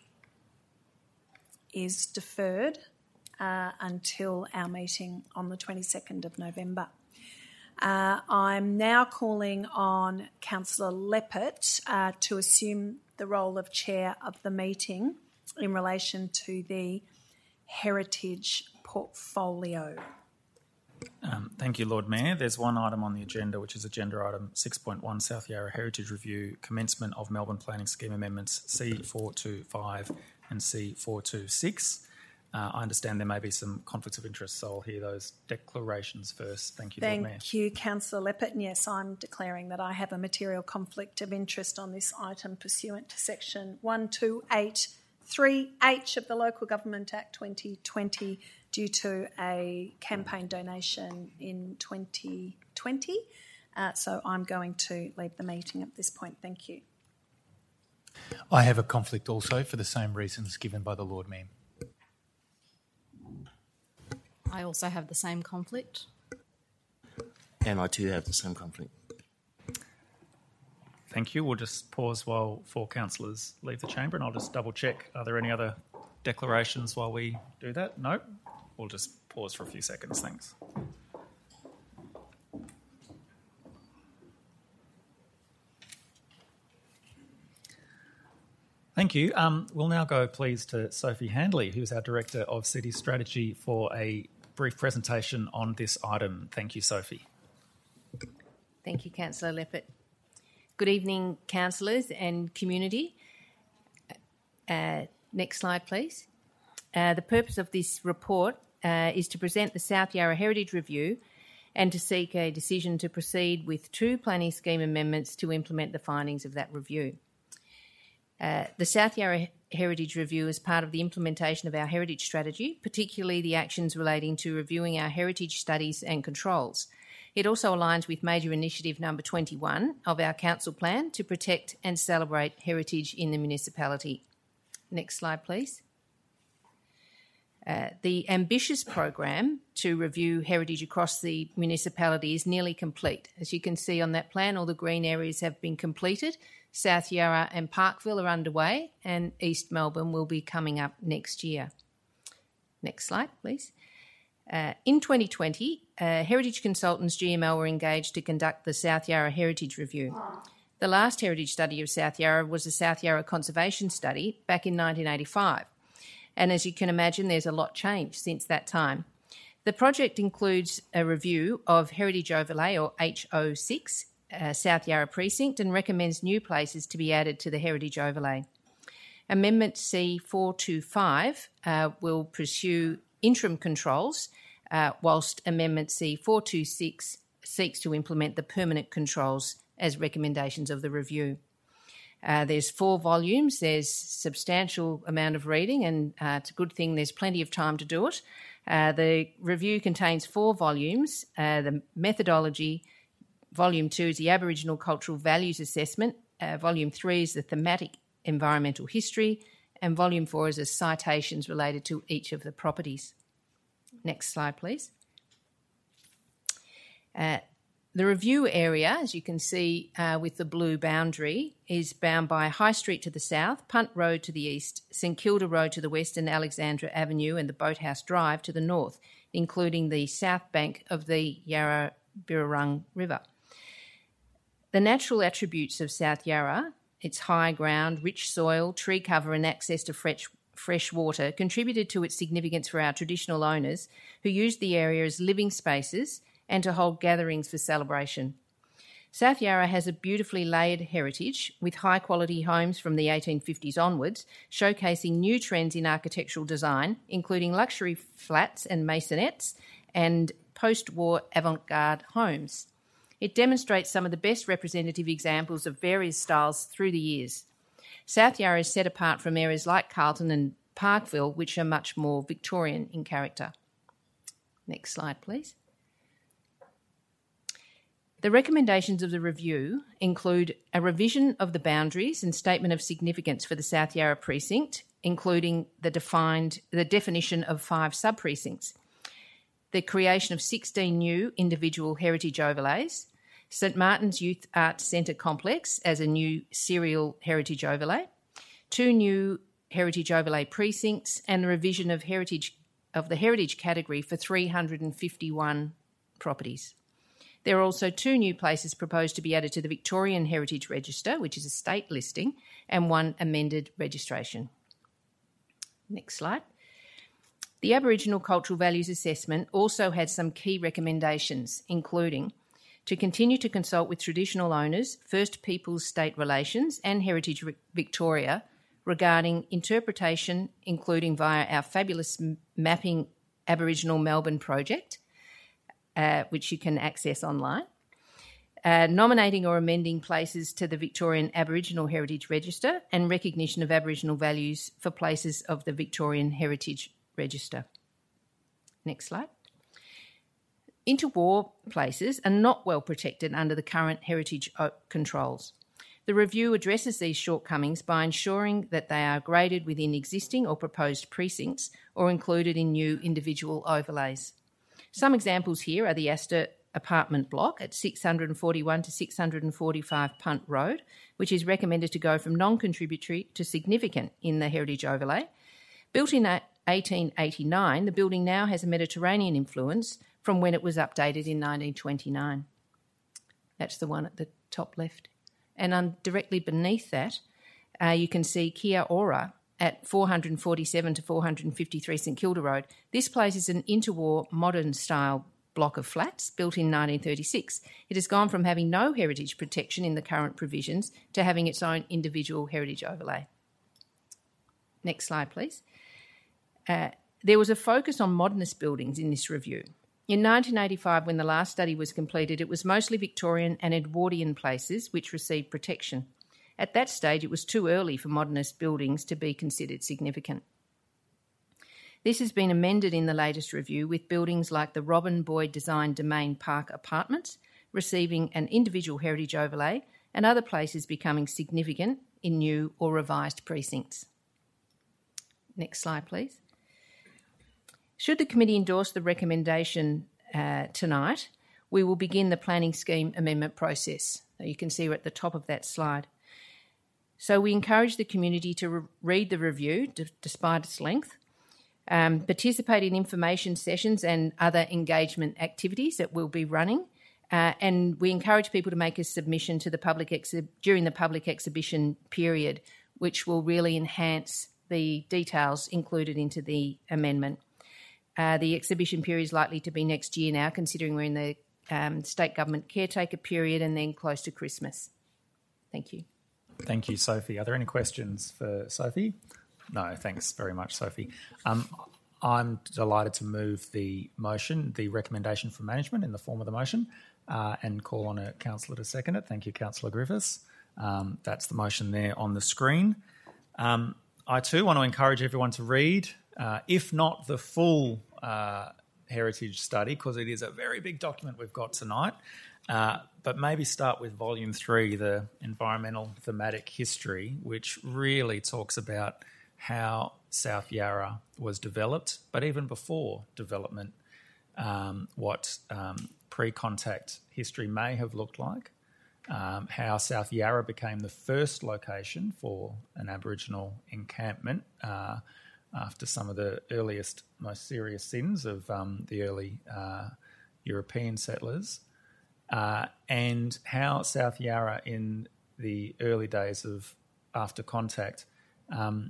is deferred uh, until our meeting on the twenty-second of November. Uh, I'm now calling on Councillor Leppert uh, to assume the role of chair of the meeting in relation to the heritage portfolio. Um, thank you, Lord Mayor. There's one item on the agenda, which is agenda item six point one, South Yarra Heritage Review, commencement of Melbourne Planning Scheme Amendments C four two five and C four two six. Uh, I understand there may be some conflicts of interest, so I'll hear those declarations first. Thank you, Thank Lord Mayor. you, Councillor Leppert. And yes, I'm declaring that I have a material conflict of interest on this item pursuant to section one two eight three H of the Local Government Act twenty twenty due to a campaign donation in twenty twenty. Uh, so I'm going to leave the meeting at this point. Thank you. I have a conflict also for the same reasons given by the Lord Mayor. I also have the same conflict. And I too have the same conflict. Thank you. We'll just pause while four councillors leave the chamber, and I'll just double check. Are there any other declarations while we do that? No? We'll just pause for a few seconds. Thanks. Thank you. Um, we'll now go, please, to Sophie Handley, who is our Director of City Strategy, for a brief presentation on this item. Thank you, Sophie. Thank you, Councillor Leppert. Good evening, councillors and community. Uh, next slide, please. Uh, the purpose of this report uh, is to present the South Yarra Heritage Review and to seek a decision to proceed with two planning scheme amendments to implement the findings of that review. Uh, the South Yarra Heritage Review is part of the implementation of our heritage strategy, particularly the actions relating to reviewing our heritage studies and controls. It also aligns with major initiative number twenty-one of our council plan to protect and celebrate heritage in the municipality. Next slide, please. Uh, the ambitious program to review heritage across the municipality is nearly complete. As you can see on that plan, all the green areas have been completed. South Yarra and Parkville are underway, and East Melbourne will be coming up next year. Next slide, please. Uh, in twenty twenty, uh, Heritage Consultants G M L were engaged to conduct the South Yarra Heritage Review. The last heritage study of South Yarra was the South Yarra Conservation Study back in nineteen eighty-five. And as you can imagine, there's a lot changed since that time. The project includes a review of Heritage Overlay, or H O six, uh, South Yarra Precinct, and recommends new places to be added to the Heritage Overlay. Amendment C four twenty-five uh, will pursue interim controls, uh, whilst Amendment C four twenty-six seeks to implement the permanent controls as recommendations of the review. Uh, there's four volumes, there's substantial amount of reading, and uh, it's a good thing there's plenty of time to do it. Uh, the review contains four volumes. Uh, the methodology, volume two is the Aboriginal Cultural Values Assessment, uh, volume three is the thematic environmental history, and volume four is the citations related to each of the properties. Next slide, please. Uh, The review area, as you can see uh, with the blue boundary, is bound by High Street to the south, Punt Road to the east, St Kilda Road to the west, and Alexandra Avenue and the Boathouse Drive to the north, including the south bank of the Yarra Birrarung River. The natural attributes of South Yarra, its high ground, rich soil, tree cover and access to fresh, fresh water, contributed to its significance for our traditional owners who used the area as living spaces and to hold gatherings for celebration. South Yarra has a beautifully layered heritage with high-quality homes from the eighteen fifties onwards, showcasing new trends in architectural design, including luxury flats and maisonettes and post-war avant-garde homes. It demonstrates some of the best representative examples of various styles through the years. South Yarra is set apart from areas like Carlton and Parkville, which are much more Victorian in character. Next slide, please. The recommendations of the review include a revision of the boundaries and statement of significance for the South Yarra precinct, including the defined the definition of five sub-precincts, the creation of sixteen new individual heritage overlays, St Martin's Youth Arts Centre complex as a new serial heritage overlay, two new heritage overlay precincts, and the revision of heritage of the heritage category for three hundred fifty-one properties. There are also two new places proposed to be added to the Victorian Heritage Register, which is a state listing, and one amended registration. Next slide. The Aboriginal Cultural Values Assessment also had some key recommendations, including to continue to consult with traditional owners, First Peoples State Relations and Heritage Victoria regarding interpretation, including via our fabulous Mapping Aboriginal Melbourne project, Uh, which you can access online, uh, nominating or amending places to the Victorian Aboriginal Heritage Register, and recognition of Aboriginal values for places of the Victorian Heritage Register. Next slide. Interwar places are not well protected under the current heritage controls. The review addresses these shortcomings by ensuring that they are graded within existing or proposed precincts or included in new individual overlays. Some examples here are the Astor apartment block at six forty-one to six forty-five Punt Road, which is recommended to go from non-contributory to significant in the heritage overlay. Built in eighteen eighty-nine, the building now has a Mediterranean influence from when it was updated in nineteen twenty-nine. That's the one at the top left. And on, directly beneath that, uh, you can see Kia Ora at four forty-seven to four fifty-three St Kilda Road. This place is an interwar modern-style block of flats built in nineteen thirty-six. It has gone from having no heritage protection in the current provisions to having its own individual heritage overlay. Next slide, please. Uh, there was a focus on modernist buildings in this review. In nineteen eighty-five, when the last study was completed, it was mostly Victorian and Edwardian places which received protection. At that stage, it was too early for modernist buildings to be considered significant. This has been amended in the latest review with buildings like the Robin Boyd designed Domain Park Apartments receiving an individual heritage overlay and other places becoming significant in new or revised precincts. Next slide, please. Should the committee endorse the recommendation uh, tonight, we will begin the planning scheme amendment process. You can see we're at the top of that slide. So we encourage the community to re- read the review, d- despite its length, um, participate in information sessions and other engagement activities that we'll be running, uh, and we encourage people to make a submission to the public exhi- during the public exhibition period, which will really enhance the details included into the amendment. Uh, the exhibition period is likely to be next year now, considering we're in the um, state government caretaker period and then close to Christmas. Thank you. Thank you, Sophie. Are there any questions for Sophie? No, thanks very much, Sophie. Um, I'm delighted to move the motion, the recommendation from management in the form of the motion, uh, and call on a councillor to second it. Thank you, Councillor Griffiths. Um, that's the motion there on the screen. Um, I too want to encourage everyone to read, uh, if not the full uh, heritage study, because it is a very big document we've got tonight, uh, but maybe start with volume three, the environmental thematic history, which really talks about how South Yarra was developed, but even before development, um, what um, pre-contact history may have looked like, um, how South Yarra became the first location for an Aboriginal encampment uh, after some of the earliest, most serious sins of um, the early uh, European settlers, uh, and how South Yarra in the early days of after contact um,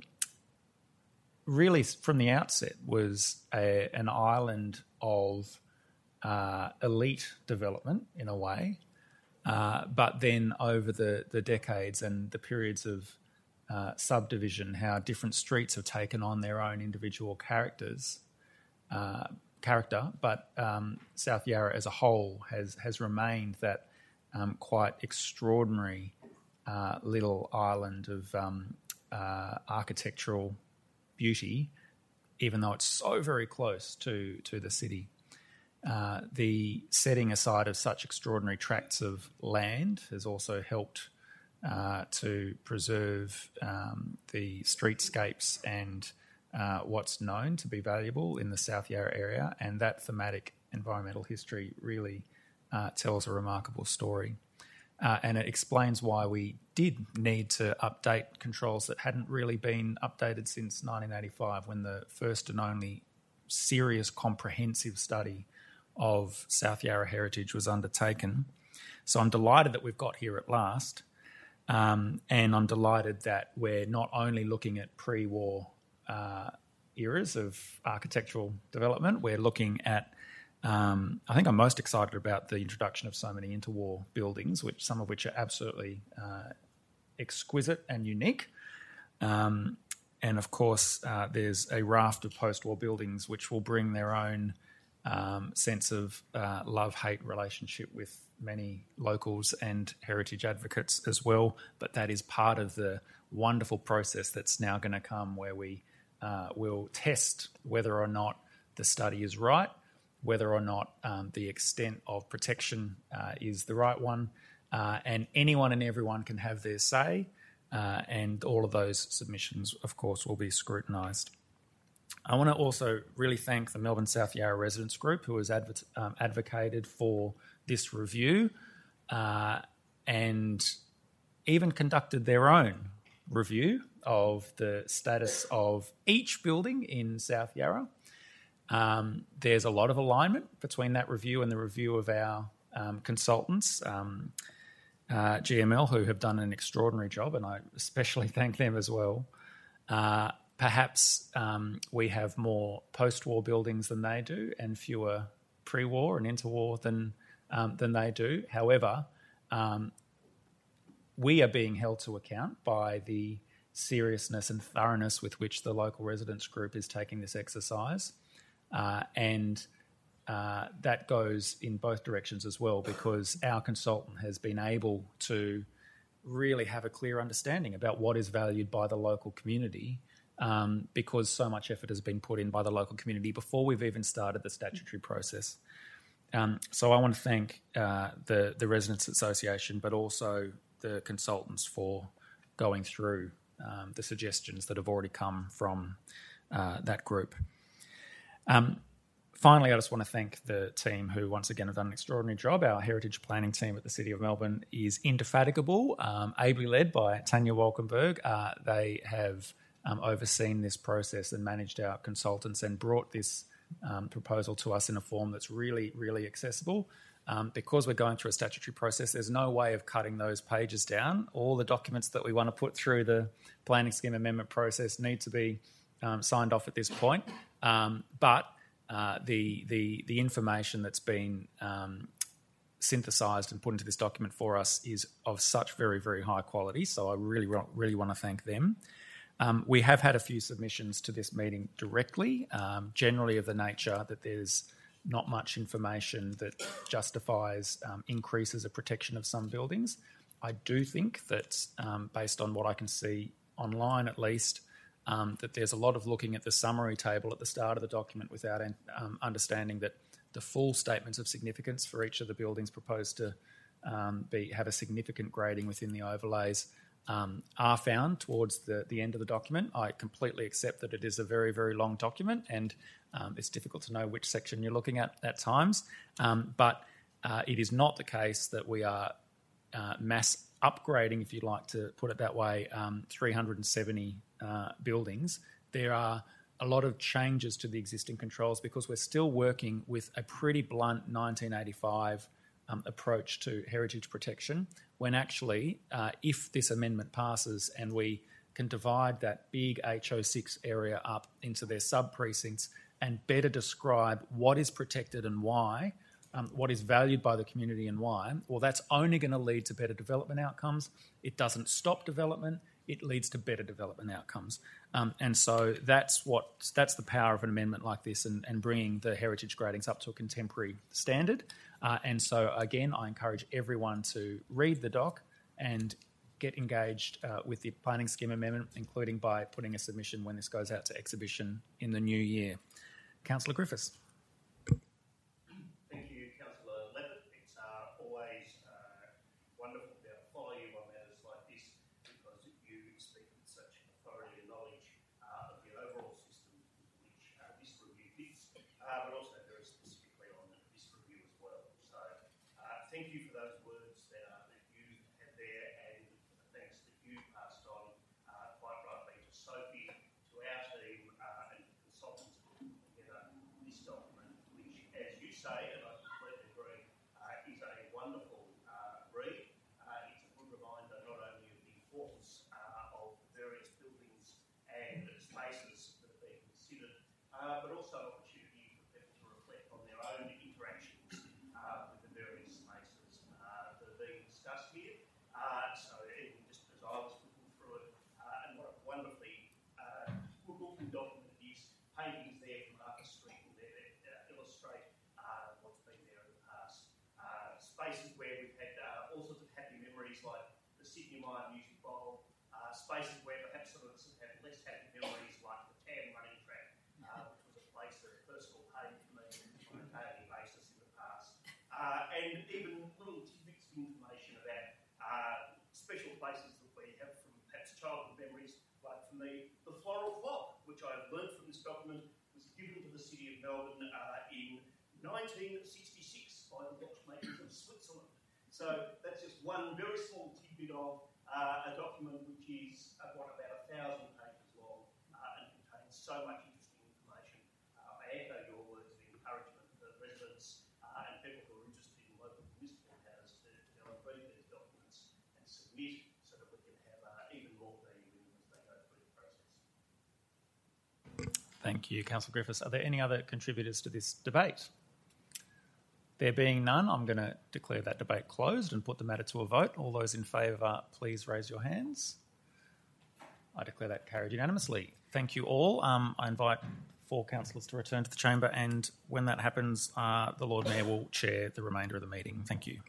really from the outset was a, an island of uh, elite development in a way, uh, but then over the, the decades and the periods of uh, subdivision, how different streets have taken on their own individual characters, uh, character, but um, South Yarra as a whole has, has remained that um, quite extraordinary uh, little island of um, uh, architectural beauty, even though it's so very close to, to the city. Uh, the setting aside of such extraordinary tracts of land has also helped uh, to preserve um, the streetscapes and uh, what's known to be valuable in the South Yarra area, and that thematic environmental history really uh, tells a remarkable story. Uh, and it explains why we did need to update controls that hadn't really been updated since nineteen eighty-five, when the first and only serious comprehensive study of South Yarra heritage was undertaken. So I'm delighted that we've got here at last, um, and I'm delighted that we're not only looking at pre-war uh, eras of architectural development, we're looking at Um, I think I'm most excited about the introduction of so many interwar buildings, which some of which are absolutely uh, exquisite and unique. Um, and of course, uh, there's a raft of post-war buildings which will bring their own um, sense of uh, love-hate relationship with many locals and heritage advocates as well. But that is part of the wonderful process that's now going to come, where we uh, will test whether or not the study is right, whether or not um, the extent of protection uh, is the right one, uh, and anyone and everyone can have their say, uh, and all of those submissions, of course, will be scrutinised. I want to also really thank the Melbourne South Yarra Residents Group, who has adv- um, advocated for this review uh, and even conducted their own review of the status of each building in South Yarra. Um, there's a lot of alignment between that review and the review of our um, consultants, um, uh, G M L, who have done an extraordinary job, and I especially thank them as well. Uh, perhaps um, we have more post-war buildings than they do and fewer pre-war and interwar than, um, than they do. However, um, we are being held to account by the seriousness and thoroughness with which the local residents group is taking this exercise. Uh, and uh, that goes in both directions as well, because our consultant has been able to really have a clear understanding about what is valued by the local community, um, because so much effort has been put in by the local community before we've even started the statutory process. Um, so I want to thank uh, the, the Residents Association, but also the consultants for going through um, the suggestions that have already come from uh, that group. Um, finally, I just want to thank the team who once again have done an extraordinary job. Our heritage planning team at the City of Melbourne is indefatigable, um, ably led by Tanya Walkenberg. Uh, they have um, overseen this process and managed our consultants and brought this um, proposal to us in a form that's really, really accessible. Um, because we're going through a statutory process, there's no way of cutting those pages down. All the documents that we want to put through the planning scheme amendment process need to be um, signed off at this point. Um, but uh, the, the the information that's been um, synthesised and put into this document for us is of such very, very high quality. So I really, really want to thank them. Um, we have had a few submissions to this meeting directly, um, generally of the nature that there's not much information that justifies um, increases of protection of some buildings. I do think that, um, based on what I can see online at least, um, that there's a lot of looking at the summary table at the start of the document without um, understanding that the full statements of significance for each of the buildings proposed to um, be have a significant grading within the overlays um, are found towards the, the end of the document. I completely accept that it is a very, very long document and Um, it's difficult to know which section you're looking at at times, um, but uh, it is not the case that we are uh, mass upgrading, if you'd like to put it that way, um, three hundred seventy uh, buildings. There are a lot of changes to the existing controls because we're still working with a pretty blunt nineteen eighty-five um, approach to heritage protection, when actually, uh, if this amendment passes and we can divide that big H O six area up into their sub-precincts and better describe what is protected and why, um, what is valued by the community and why, well, that's only going to lead to better development outcomes. It doesn't stop development, it leads to better development outcomes. Um, and so that's what that's the power of an amendment like this, and, and bringing the heritage gradings up to a contemporary standard. Uh, and so, again, I encourage everyone to read the doc and get engaged uh, with the planning scheme amendment, including by putting a submission when this goes out to exhibition in the new year. Councillor Griffiths. Thank you, Councillor Levitt. It's uh, always uh, wonderful to be able to follow you on matters like this, because you speak with such authority and knowledge uh, of the overall system into which uh, this review fits, uh, but also very specifically on this review as well. So uh, thank you for those words that, uh, that you had there, and the thanks that you passed on uh, quite rightly to Sophie, to our team, uh, and the consultants who put together this document, which, as you say, and I completely agree, uh, is a wonderful uh, read. Uh, it's a good reminder not only of the importance uh, of the various buildings and spaces that are being considered, uh, but also an opportunity for people to reflect on their own interactions uh, with the various spaces uh, that are being discussed here. Uh, so even just as I was looking through it, uh, and what a wonderfully uh, good looking document it is, paintings there from Arthur Street there that uh, illustrate uh, what's been there in the past. Uh, spaces where we've had uh, all sorts of happy memories, like the Sydney Mire Music Bowl. Uh, spaces where perhaps some of us have had less happy memories, like the Tam running track, uh, which was a place of personal pain for me on a daily basis in the past. Uh, and even little tidbits of information about uh, special places that we have from perhaps childhood memories, like for me, the floral clock, which I've learned from this document, was given to the City of Melbourne uh, in nineteen sixty-six by the watchmakers of Switzerland. So that's just one very small tidbit of uh, a document which is uh, what, about a thousand pages long uh, and contains so much interesting information. Uh, I echo your words of encouragement for residents uh, and people who are interested in local municipal matters to, to go and read these documents and submit so that we can have uh, even more value in them as they go through the process. Thank you, Councillor Griffiths. Are there any other contributors to this debate? There being none, I'm going to declare that debate closed and put the matter to a vote. All those in favour, please raise your hands. I declare that carried unanimously. Thank you all. Um, I invite four councillors to return to the chamber, and when that happens, uh, the Lord Mayor will chair the remainder of the meeting. Thank you.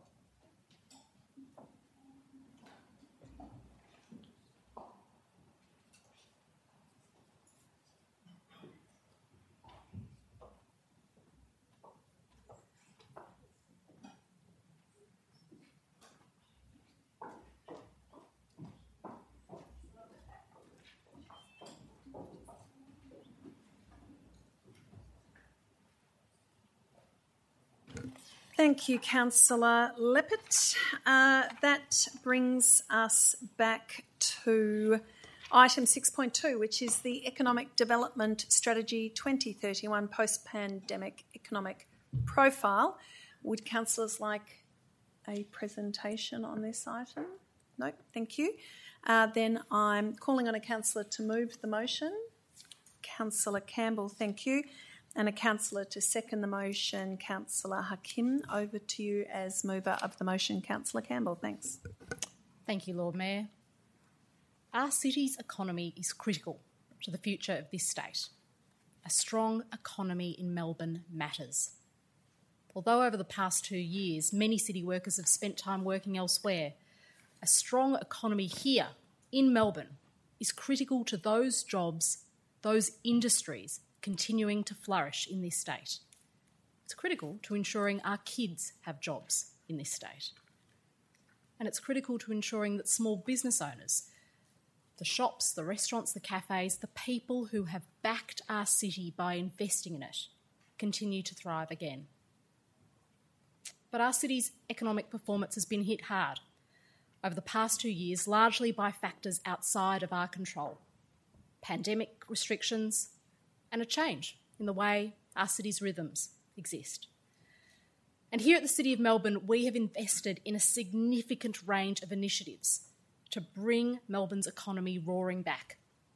Thank you, Councillor Leppert. Uh, that brings us back to item six point two, which is the Economic Development Strategy twenty thirty-one Post-Pandemic Economic Profile. Would councillors like a presentation on this item? No, thank you. Uh, then I'm calling on a councillor to move the motion. Councillor Campbell, thank you. And a councillor to second the motion, Councillor Hakim. Over to you as mover of the motion, Councillor Campbell. Thanks. Thank you, Lord Mayor. Our city's economy is critical to the future of this state. A strong economy in Melbourne matters. Although over the past two years, many city workers have spent time working elsewhere, a strong economy here in Melbourne is critical to those jobs, those industries continuing to flourish in this state. It's critical to ensuring our kids have jobs in this state. And it's critical to ensuring that small business owners, the shops, the restaurants, the cafes, the people who have backed our city by investing in it, continue to thrive again. But our city's economic performance has been hit hard over the past two years, largely by factors outside of our control. Pandemic restrictions, and a change in the way our city's rhythms exist. And here at the City of Melbourne, we have invested in a significant range of initiatives to bring Melbourne's economy roaring back.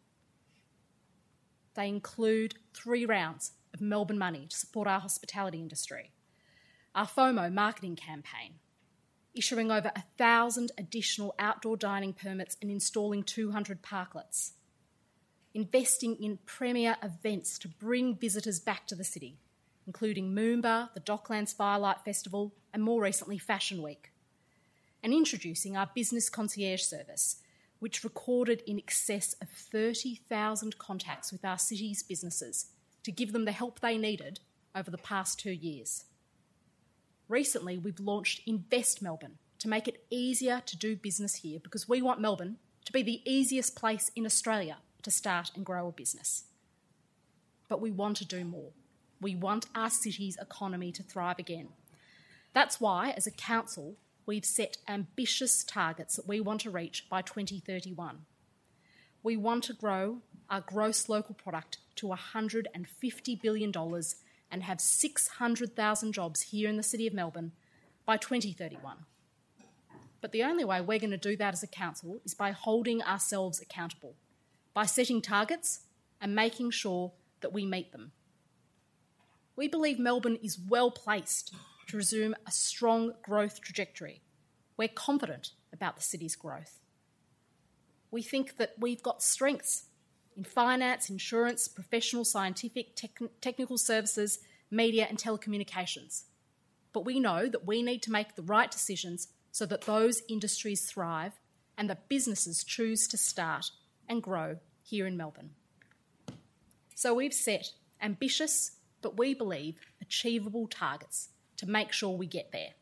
They include three rounds of Melbourne Money to support our hospitality industry, our FOMO marketing campaign, issuing over a thousand additional outdoor dining permits and installing two hundred parklets, investing in premier events to bring visitors back to the city, including Moomba, the Docklands Firelight Festival, and more recently Fashion Week, and introducing our business concierge service, which recorded in excess of thirty thousand contacts with our city's businesses to give them the help they needed over the past two years. Recently, we've launched Invest Melbourne to make it easier to do business here, because we want Melbourne to be the easiest place in Australia to start and grow a business. But we want to do more. We want our city's economy to thrive again. That's why, as a council, we've set ambitious targets that we want to reach by twenty thirty-one. We want to grow our gross local product to one hundred fifty billion dollars and have six hundred thousand jobs here in the City of Melbourne by twenty thirty-one. But the only way we're going to do that as a council is by holding ourselves accountable, by setting targets and making sure that we meet them. We believe Melbourne is well placed to resume a strong growth trajectory. We're confident about the city's growth. We think that we've got strengths in finance, insurance, professional, scientific, tech- technical services, media and telecommunications. But we know that we need to make the right decisions so that those industries thrive and that businesses choose to start and grow here in Melbourne. So we've set ambitious, but we believe achievable targets to make sure we get there.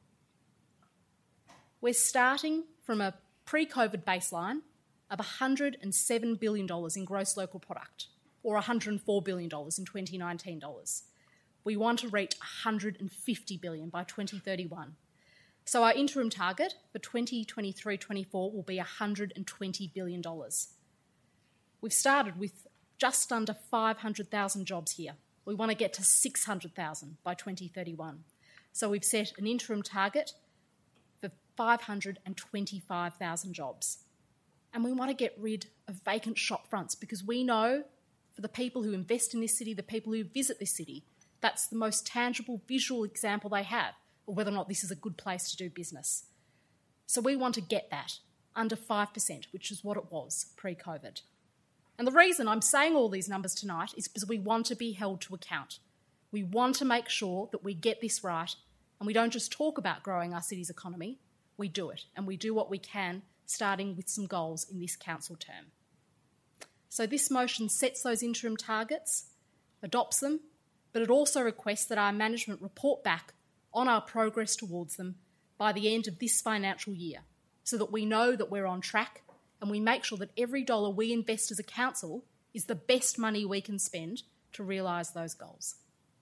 We're starting from a pre-COVID baseline of one hundred seven billion dollars in gross local product, or one hundred four billion dollars in twenty nineteen dollars. We want to reach one hundred fifty billion dollars by twenty thirty-one. So our interim target for twenty twenty-three twenty-four will be one hundred twenty billion dollars. We've started with just under five hundred thousand jobs here. We want to get to six hundred thousand by twenty thirty-one. So we've set an interim target for five hundred twenty-five thousand jobs. And we want to get rid of vacant shop fronts because we know for the people who invest in this city, the people who visit this city, that's the most tangible visual example they have of whether or not this is a good place to do business. So we want to get that under five percent, which is what it was pre-COVID. And the reason I'm saying all these numbers tonight is because we want to be held to account. We want to make sure that we get this right and we don't just talk about growing our city's economy, we do it. And we do what we can, starting with some goals in this council term. So this motion sets those interim targets, adopts them, but it also requests that our management report back on our progress towards them by the end of this financial year so that we know that we're on track and we make sure that every dollar we invest as a council is the best money we can spend to realise those goals.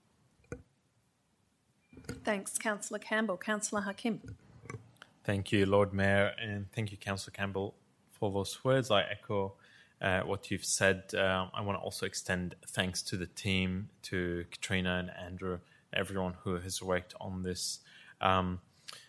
Thanks, Councillor Campbell. Councillor Hakim. Thank you, Lord Mayor, and thank you, Councillor Campbell, for those words. I echo uh, what you've said. Um, I want to also extend thanks to the team, to Katrina and Andrew, everyone who has worked on this. Um,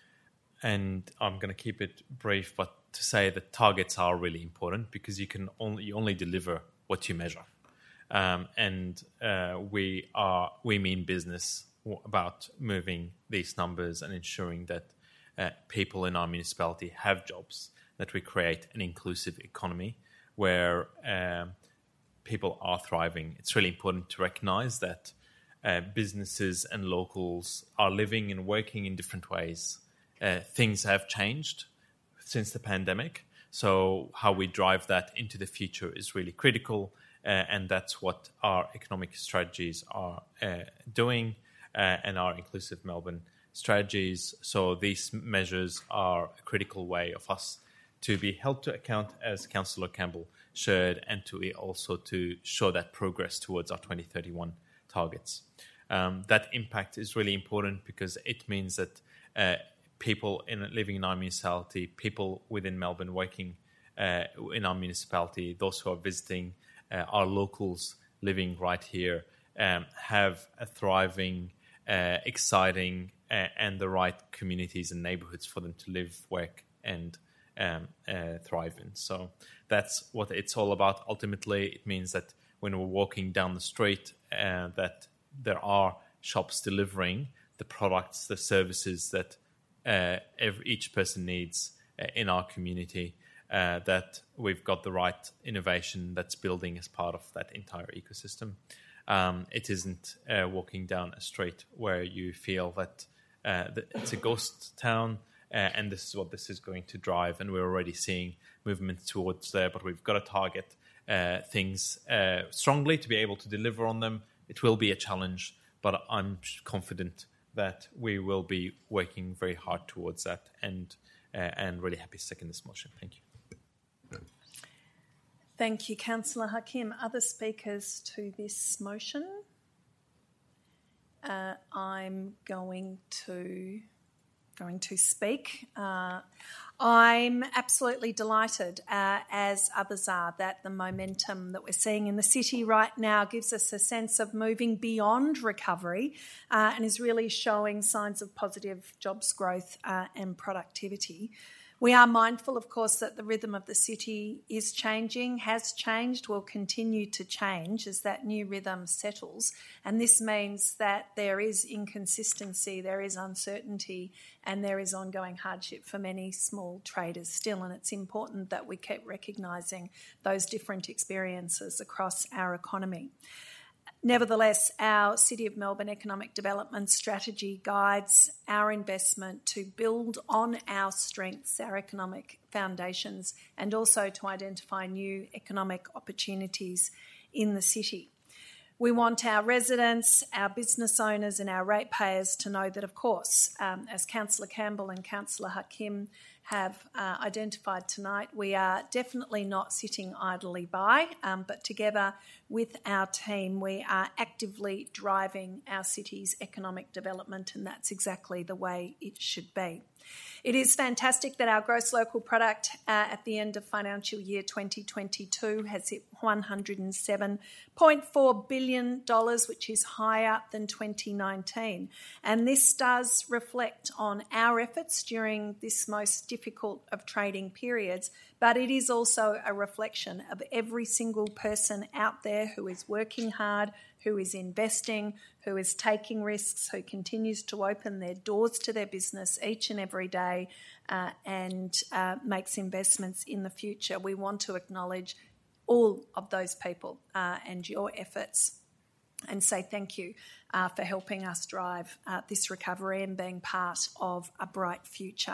and I'm going to keep it brief, but to say that targets are really important because you can only you only deliver what you measure. Um, and uh, we are we mean business about moving these numbers and ensuring that uh, people in our municipality have jobs, that we create an inclusive economy where um, people are thriving. It's really important to recognise that uh, businesses and locals are living and working in different ways. Uh, things have changed since the pandemic, so how we drive that into the future is really critical, uh, and that's what our economic strategies are uh, doing, uh, and our Inclusive Melbourne strategies. So these measures are a critical way of us to be held to account, as Councillor Campbell shared, and to also to show that progress towards our twenty thirty-one targets. Um, that impact is really important because it means that uh, people in living in our municipality, people within Melbourne working uh, in our municipality, those who are visiting, uh, our locals living right here, um, have a thriving, uh, exciting, uh, and the right communities and neighbourhoods for them to live, work, and um, uh, thrive in. So that's what it's all about. Ultimately, it means that when we're walking down the street, uh, that there are shops delivering the products, the services that Uh, every, each person needs uh, in our community, uh, that we've got the right innovation that's building as part of that entire ecosystem. Um, it isn't uh, walking down a street where you feel that, uh, that it's a ghost town uh, and this is what this is going to drive, and we're already seeing movement towards there, but we've got to target uh, things uh, strongly to be able to deliver on them. It will be a challenge, but I'm confident that we will be working very hard towards that, and uh, and really happy to second this motion. Thank you. Thank you, Councillor Hakim. Other speakers to this motion? Uh, I'm going to going to speak. Uh, I'm absolutely delighted, uh, as others are, that the momentum that we're seeing in the city right now gives us a sense of moving beyond recovery uh, and is really showing signs of positive jobs growth uh, and productivity. We are mindful, of course, that the rhythm of the city is changing, has changed, will continue to change as that new rhythm settles. And this means that there is inconsistency, there is uncertainty, and there is ongoing hardship for many small traders still. And it's important that we keep recognising those different experiences across our economy. Nevertheless, our City of Melbourne Economic Development Strategy guides our investment to build on our strengths, our economic foundations, and also to identify new economic opportunities in the city. We want our residents, our business owners and our ratepayers to know that, of course, um, as Councillor Campbell and Councillor Hakim have uh, identified tonight, we are definitely not sitting idly by, um, but together with our team, we are actively driving our city's economic development, and that's exactly the way it should be. It is fantastic that our gross local product uh, at the end of financial year twenty twenty-two has hit one hundred seven point four billion dollars, which is higher than twenty nineteen. And this does reflect on our efforts during this most difficult of trading periods, but it is also a reflection of every single person out there who is working hard, who is investing, who is taking risks, who continues to open their doors to their business each and every day uh, and uh, makes investments in the future. We want to acknowledge all of those people uh, and your efforts and say thank you uh, for helping us drive uh, this recovery and being part of a bright future.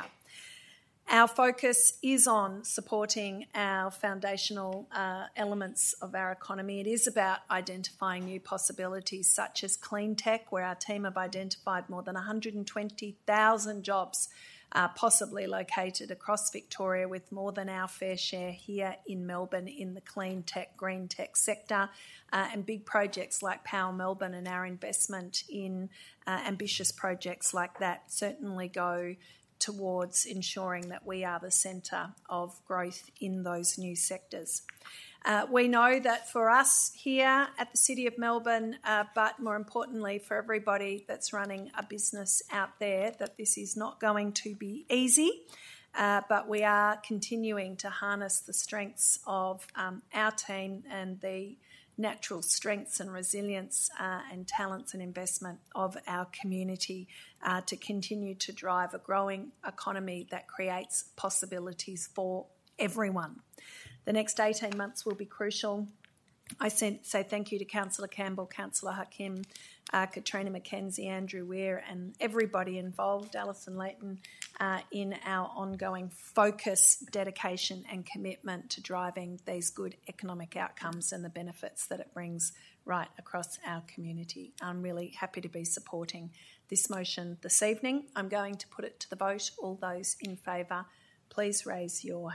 Our focus is on supporting our foundational uh, elements of our economy. It is about identifying new possibilities such as clean tech, where our team have identified more than one hundred twenty thousand jobs uh, possibly located across Victoria, with more than our fair share here in Melbourne in the clean tech, green tech sector, uh, and big projects like Power Melbourne and our investment in uh, ambitious projects like that certainly go towards ensuring that we are the centre of growth in those new sectors. Uh, we know that for us here at the City of Melbourne, uh, but more importantly for everybody that's running a business out there, that this is not going to be easy, uh, but we are continuing to harness the strengths of um, our team and the natural strengths and resilience uh, and talents and investment of our community uh, to continue to drive a growing economy that creates possibilities for everyone. The next eighteen months will be crucial. I say thank you to Councillor Campbell, Councillor Hakim, uh, Katrina McKenzie, Andrew Weir and everybody involved, Alison Layton, uh, in our ongoing focus, dedication and commitment to driving these good economic outcomes and the benefits that it brings right across our community. I'm really happy to be supporting this motion this evening. I'm going to put it to the vote. All those in favour, please raise your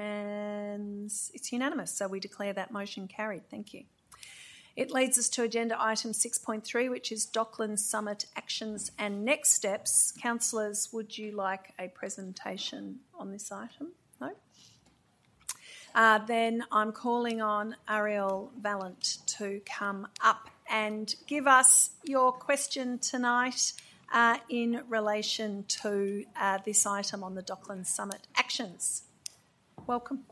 hands. It's unanimous, so we declare that motion carried. Thank you. It leads us to agenda item six point three, which is Docklands Summit Actions and Next Steps. Councillors, would you like a presentation on this item? No? Uh, then I'm calling on Ariel Vallant to come up and give us your question tonight uh, in relation to uh, this item on the Docklands Summit Actions. Welcome.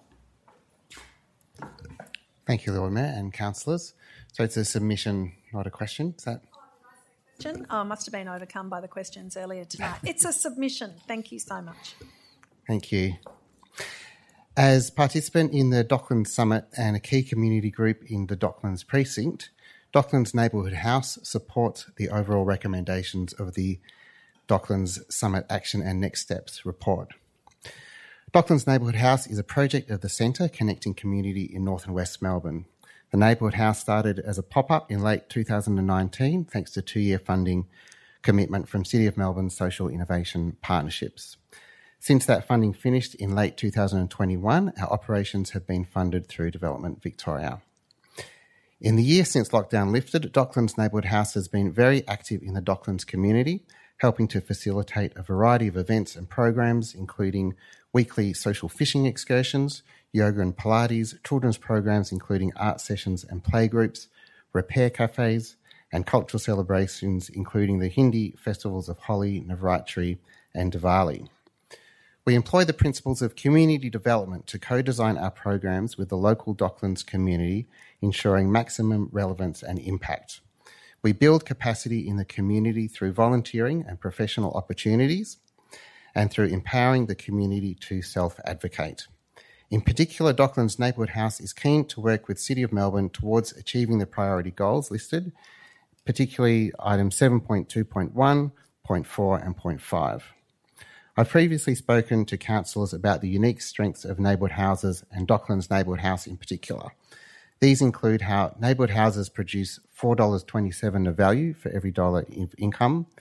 Thank you, Lord Mayor and councillors. So it's a submission, not a question. Is that? Question? Oh, I must have been overcome by the questions earlier tonight. It's a submission. Thank you so much. Thank you. As participant in the Docklands Summit and a key community group in the Docklands precinct, Docklands Neighbourhood House supports the overall recommendations of the Docklands Summit Action and Next Steps report. Docklands Neighbourhood House is a project of the Centre connecting community in North and West Melbourne. The Neighbourhood House started as a pop-up in late two thousand nineteen thanks to two-year funding commitment from City of Melbourne Social Innovation Partnerships. Since that funding finished in late two thousand twenty-one, our operations have been funded through Development Victoria. In the year since lockdown lifted, Docklands Neighbourhood House has been very active in the Docklands community, helping to facilitate a variety of events and programs, including weekly social fishing excursions, yoga and Pilates, children's programs including art sessions and playgroups, repair cafes, and cultural celebrations including the Hindi festivals of Holi, Navratri and Diwali. We employ the principles of community development to co-design our programs with the local Docklands community, ensuring maximum relevance and impact. We build capacity in the community through volunteering and professional opportunities, and through empowering the community to self-advocate. In particular, Docklands Neighbourhood House is keen to work with City of Melbourne towards achieving the priority goals listed, particularly items seven point two point one, point four and point five. I've previously spoken to councillors about the unique strengths of neighbourhood houses and Docklands Neighbourhood House in particular. These include how neighbourhood houses produce four dollars twenty-seven of value for every dollar of income,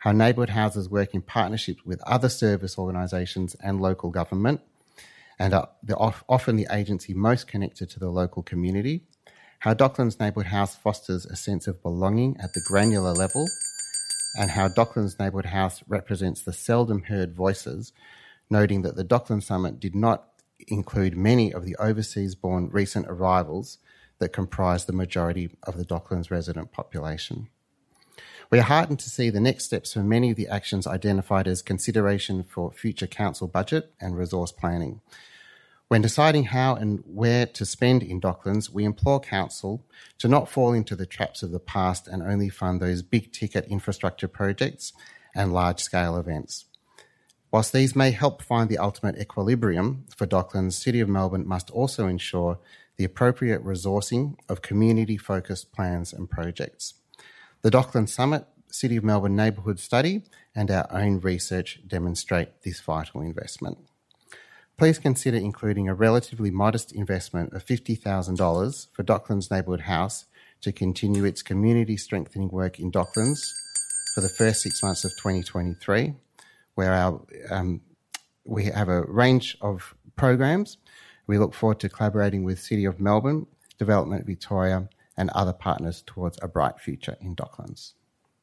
how neighbourhood houses work in partnership with other service organisations and local government, and are the, often the agency most connected to the local community, how Docklands Neighbourhood House fosters a sense of belonging at the granular level, and how Docklands Neighbourhood House represents the seldom heard voices, noting that the Docklands Summit did not include many of the overseas-born recent arrivals that comprise the majority of the Docklands resident population. We are heartened to see the next steps for many of the actions identified as consideration for future council budget and resource planning. When deciding how and where to spend in Docklands, we implore council to not fall into the traps of the past and only fund those big-ticket infrastructure projects and large-scale events. Whilst these may help find the ultimate equilibrium for Docklands, City of Melbourne must also ensure the appropriate resourcing of community-focused plans and projects. The Docklands Summit, City of Melbourne Neighbourhood Study and our own research demonstrate this vital investment. Please consider including a relatively modest investment of fifty thousand dollars for Docklands Neighbourhood House to continue its community strengthening work in Docklands for the first six months of twenty twenty-three, where our, um, we have a range of programs. We look forward to collaborating with City of Melbourne, Development Victoria and other partners towards a bright future in Docklands.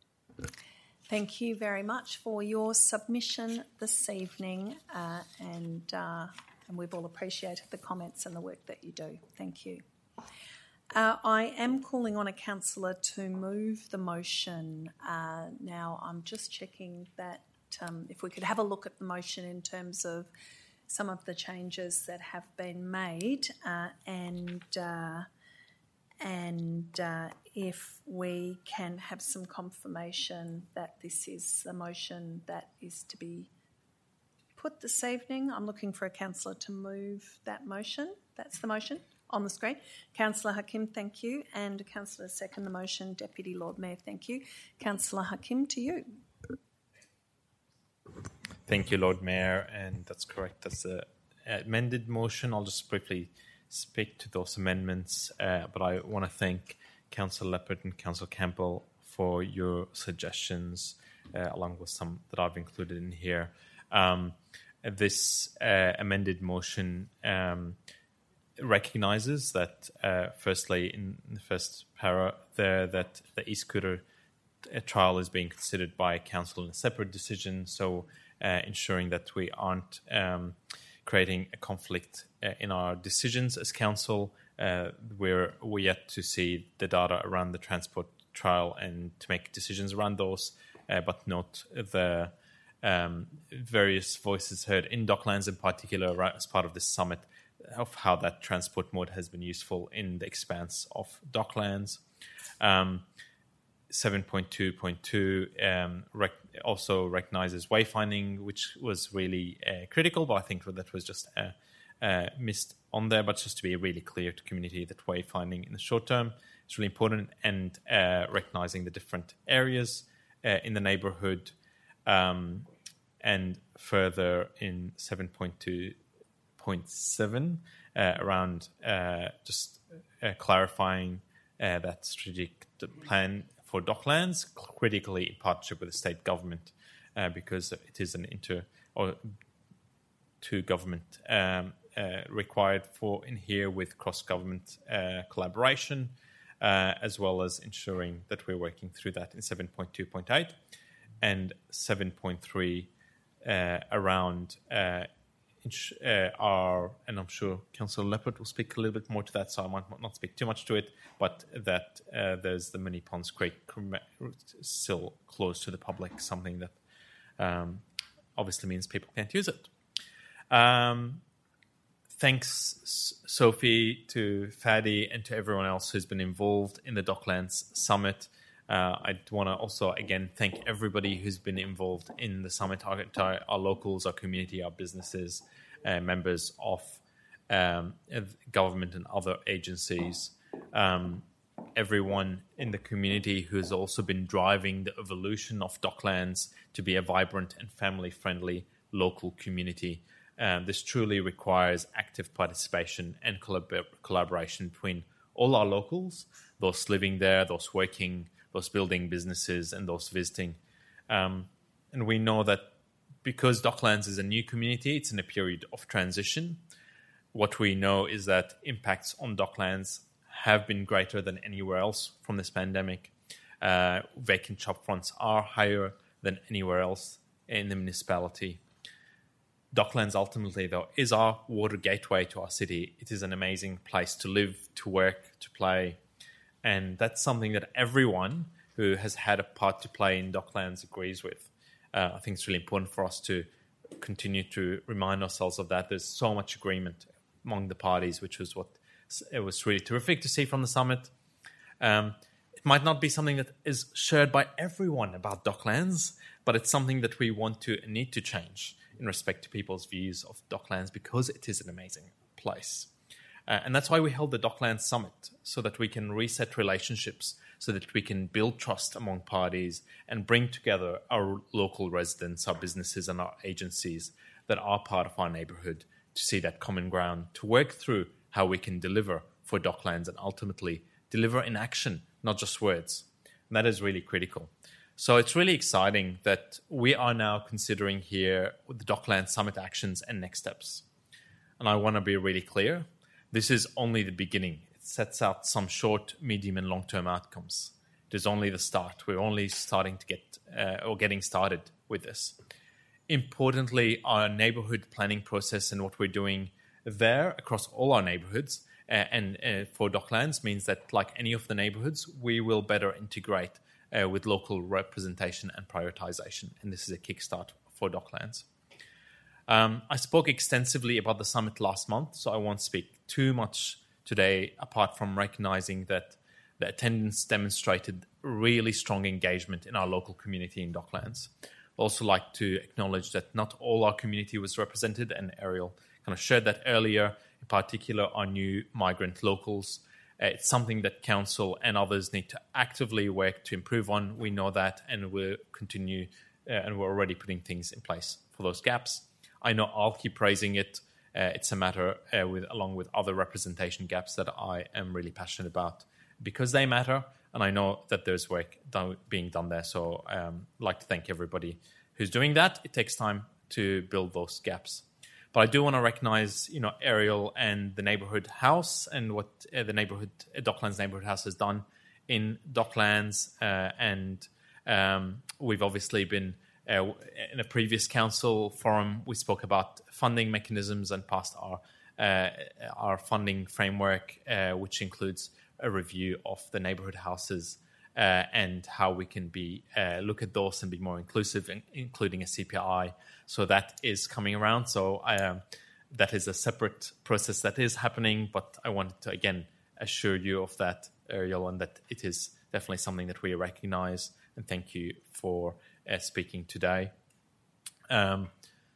Thank you very much for your submission this evening, uh, and, uh, and we've all appreciated the comments and the work that you do. Thank you. Uh, I am calling on a councillor to move the motion. Uh, now, I'm just checking that um, if we could have a look at the motion in terms of some of the changes that have been made, uh, and uh, and uh, if we can have some confirmation that this is the motion that is to be put this evening. I'm looking for a councillor to move that motion. That's the motion on the screen. Councillor Hakim, thank you. And Councillor second the motion. Deputy Lord Mayor, thank you. Councillor Hakim, to you. Thank you, Lord Mayor, and that's correct. That's the amended motion. I'll just briefly speak to those amendments, uh, but I want to thank Councillor Leppard and Councillor Campbell for your suggestions, uh, along with some that I've included in here. Um, this uh, amended motion um, recognises that, uh, firstly, in the first para there, that the e-scooter trial is being considered by council in a separate decision, so uh, ensuring that we aren't um, creating a conflict uh, in our decisions as council. Uh, we're, we're yet to see the data around the transport trial and to make decisions around those, uh, but note the um, various voices heard in Docklands in particular, right, as part of this summit, of how that transport mode has been useful in the expanse of Docklands. Um, seven point two point two um, rec- also recognizes wayfinding, which was really uh, critical, but I think that was just uh, uh, missed on there. But just to be really clear to community that wayfinding in the short term is really important, and uh, recognizing the different areas uh, in the neighborhood. Um, and further in seven point two point seven uh, around uh, just uh, clarifying uh, that strategic plan for Docklands, critically in partnership with the state government, uh, because it is an inter or two government um, uh, required for in here with cross government uh, collaboration, uh, as well as ensuring that we're working through that in seven point two point eight and seven point three uh, around uh, Uh, are, and I'm sure Councillor Leppard will speak a little bit more to that, so I might not speak too much to it, but that uh, there's the Mini Ponds Creek still closed to the public, something that um, obviously means people can't use it. Um, thanks, Sophie, to Fadi, and to everyone else who's been involved in the Docklands Summit. Uh, I want to also, again, thank everybody who's been involved in the summit, our, our locals, our community, our businesses, uh, members of um, government and other agencies, um, everyone in the community who's also been driving the evolution of Docklands to be a vibrant and family-friendly local community. Um, this truly requires active participation and collab- collaboration between all our locals, those living there, those working, those building businesses, and those visiting Um, and we know that because Docklands is a new community, it's in a period of transition. What we know is that impacts on Docklands have been greater than anywhere else from this pandemic. Uh, vacant shop fronts are higher than anywhere else in the municipality. Docklands ultimately, though, is our water gateway to our city. It is an amazing place to live, to work, to play. And that's something that everyone who has had a part to play in Docklands agrees with. Uh, I think it's really important for us to continue to remind ourselves of that. There's so much agreement among the parties, which was what it was really terrific to see from the summit. Um, it might not be something that is shared by everyone about Docklands, but it's something that we want to and need to change in respect to people's views of Docklands, because it is an amazing place. Uh, and that's why we held the Docklands Summit, so that we can reset relationships, so that we can build trust among parties and bring together our local residents, our businesses and our agencies that are part of our neighbourhood to see that common ground, to work through how we can deliver for Docklands and ultimately deliver in action, not just words. And that is really critical. So it's really exciting that we are now considering here the Docklands Summit actions and next steps. And I want to be really clear. This is only the beginning. It sets out some short, medium and long-term outcomes. It is only the start. We're only starting to get uh, or getting started with this. Importantly, our neighbourhood planning process and what we're doing there across all our neighbourhoods uh, and uh, for Docklands means that, like any of the neighbourhoods, we will better integrate uh, with local representation and prioritisation. And this is a kickstart for Docklands. Um, I spoke extensively about the summit last month, so I won't speak too much today, apart from recognising that the attendance demonstrated really strong engagement in our local community in Docklands. I'd also like to acknowledge that not all our community was represented, and Ariel kind of shared that earlier, in particular our new migrant locals. Uh, it's something that council and others need to actively work to improve on. We know that, and we'll continue, uh, and we're already putting things in place for those gaps. I know I'll keep praising it. Uh, it's a matter uh, with, along with other representation gaps that I am really passionate about because they matter, and I know that there's work done, being done there. So um, I'd like to thank everybody who's doing that. It takes time to build those gaps. But I do want to recognise, you know, Ariel and the neighbourhood house and what uh, the neighbourhood uh, Docklands neighbourhood house has done in Docklands, uh, and um, we've obviously been. Uh, in a previous council forum, we spoke about funding mechanisms and passed our uh, our funding framework, uh, which includes a review of the neighbourhood houses uh, and how we can be uh, look at those and be more inclusive, in, including a C P I. So that is coming around. So um, that is a separate process that is happening. But I wanted to again assure you of that, Ariel, and that it is definitely something that we recognise. And thank you for Uh, speaking today. Um,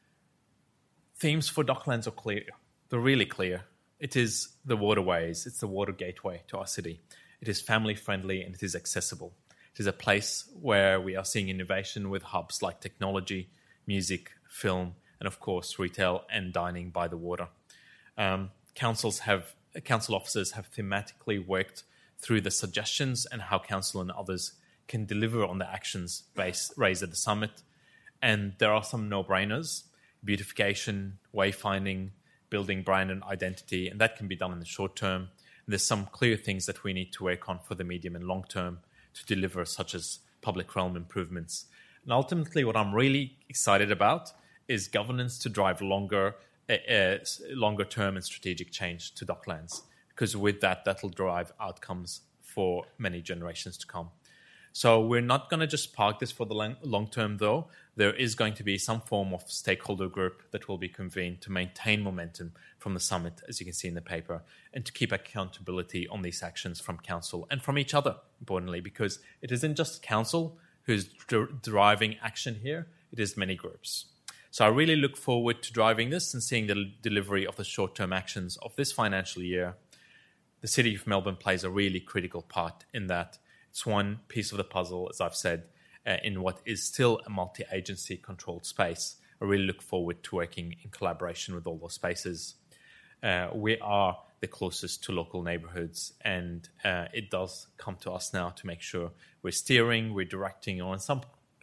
themes for Docklands are clear. They're really clear. It is the waterways. It's the water gateway to our city. It is family friendly and it is accessible. It is a place where we are seeing innovation with hubs like technology, music, film, and of course retail and dining by the water. Um, councils have council officers have thematically worked through the suggestions and how council and others can deliver on the actions base raised at the summit. And there are some no-brainers: beautification, wayfinding, building brand and identity, and that can be done in the short term. And there's some clear things that we need to work on for the medium and long term to deliver, such as public realm improvements. And ultimately, what I'm really excited about is governance to drive longer, uh, uh, longer term and strategic change to Docklands, because with that, that'll drive outcomes for many generations to come. So we're not going to just park this for the long, long term, though. There is going to be some form of stakeholder group that will be convened to maintain momentum from the summit, as you can see in the paper, and to keep accountability on these actions from council and from each other, importantly, because it isn't just council who's dr- driving action here. It is many groups. So I really look forward to driving this and seeing the delivery of the short-term actions of this financial year. The City of Melbourne plays a really critical part in that. It's one piece of the puzzle, as I've said, uh, in what is still a multi-agency controlled space. I really look forward to working in collaboration with all those spaces. Uh, we are the closest to local neighbourhoods, and uh, it does come to us now to make sure we're steering, we're directing, or in some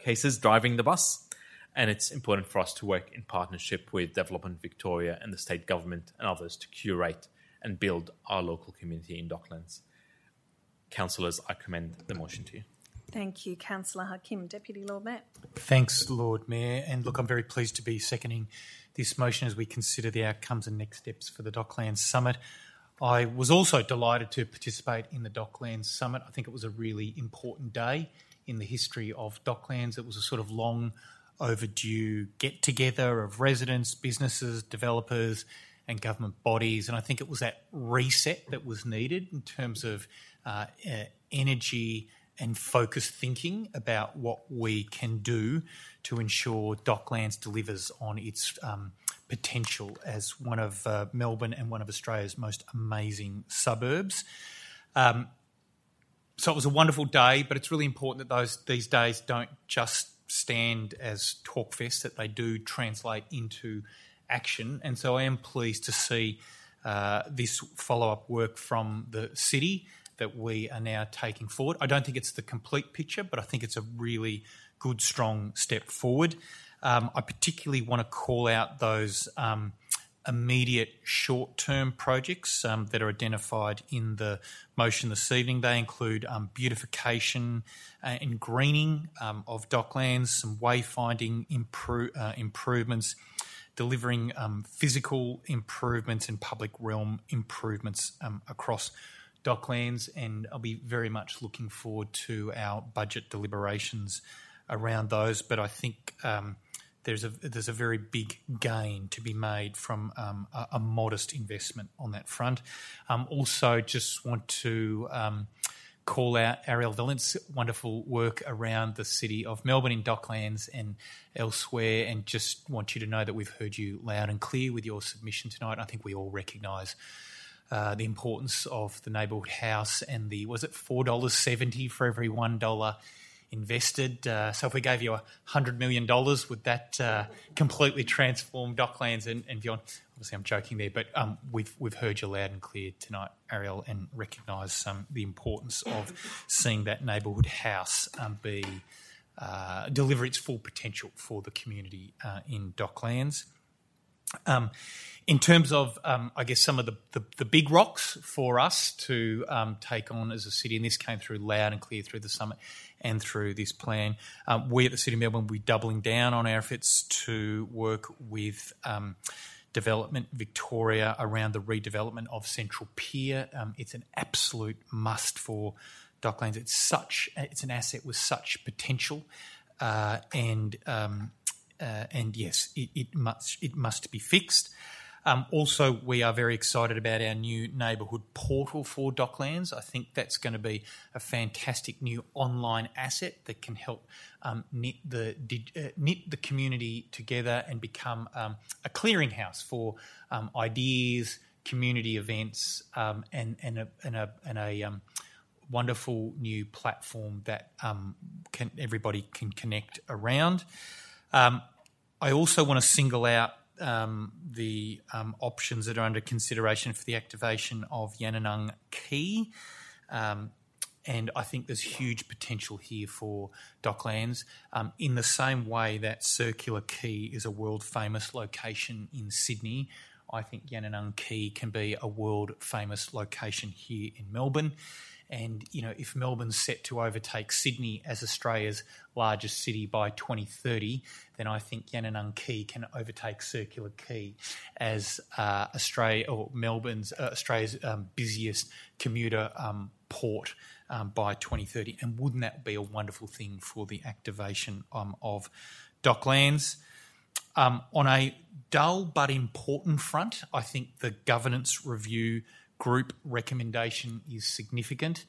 cases driving the bus. And it's important for us to work in partnership with Development Victoria and the state government and others to curate and build our local community in Docklands. Councillors, I commend the motion to you. Thank you, Councillor Hakim. Deputy Lord Mayor. Thanks, Lord Mayor. And look, I'm very pleased to be seconding this motion as we consider the outcomes and next steps for the Docklands Summit. I was also delighted to participate in the Docklands Summit. I think it was a really important day in the history of Docklands. It was a sort of long overdue get-together of residents, businesses, developers and government bodies. And I think it was that reset that was needed in terms of uh, uh, energy and focused thinking about what we can do to ensure Docklands delivers on its um, potential as one of uh, Melbourne and one of Australia's most amazing suburbs. Um, so it was a wonderful day, but it's really important that those these days don't just stand as talkfests, that they do translate into action. And so I am pleased to see uh, this follow-up work from the city that we are now taking forward. I don't think it's the complete picture, but I think it's a really good, strong step forward. Um, I particularly want to call out those um, immediate short-term projects um, that are identified in the motion this evening. They include um, beautification uh, and greening um, of Docklands, some wayfinding impro- uh, improvements, delivering um, physical improvements and public realm improvements um, across Docklands, and I'll be very much looking forward to our budget deliberations around those. But I think um, there's a there's a very big gain to be made from um, a, a modest investment on that front. Um, also, just want to um, call out Ariel Valent's wonderful work around the city of Melbourne in Docklands and elsewhere, and just want you to know that we've heard you loud and clear with your submission tonight. I think we all recognise Uh, the importance of the neighbourhood house and the, was it four dollars seventy for every one dollar invested? Uh, so if we gave you one hundred million dollars, would that uh, completely transform Docklands and, and beyond? Obviously I'm joking there, but um, we've we've heard you loud and clear tonight, Ariel, and recognise um, the importance of seeing that neighbourhood house um, be uh, deliver its full potential for the community uh, in Docklands. Um, in terms of, um, I guess, some of the, the, the big rocks for us to um, take on as a city, and this came through loud and clear through the summit and through this plan, um, we at the City of Melbourne will be doubling down on our efforts to work with um, Development Victoria around the redevelopment of Central Pier. Um, it's an absolute must for Docklands. It's such, it's an asset with such potential, uh, and um, Uh, and yes, it, it must it must be fixed. Um, also, we are very excited about our new neighbourhood portal for Docklands. I think that's going to be a fantastic new online asset that can help um, knit the uh, knit the community together and become um, a clearinghouse for um, ideas, community events, um, and and a and a, and a um, wonderful new platform that um, can everybody can connect around. Um, I also want to single out um, the um, options that are under consideration for the activation of Yananung Quay, um, and I think there's huge potential here for Docklands. Um, in the same way that Circular Quay is a world-famous location in Sydney, I think Yananung Quay can be a world-famous location here in Melbourne. And, you know, if Melbourne's set to overtake Sydney as Australia's largest city by twenty thirty, then I think Yananung Quay can overtake Circular Quay as uh, Australia or Melbourne's uh, Australia's um, busiest commuter um, port um, by twenty thirty. And wouldn't that be a wonderful thing for the activation um, of Docklands? Um, on a dull but important front, I think the governance review group recommendation is significant.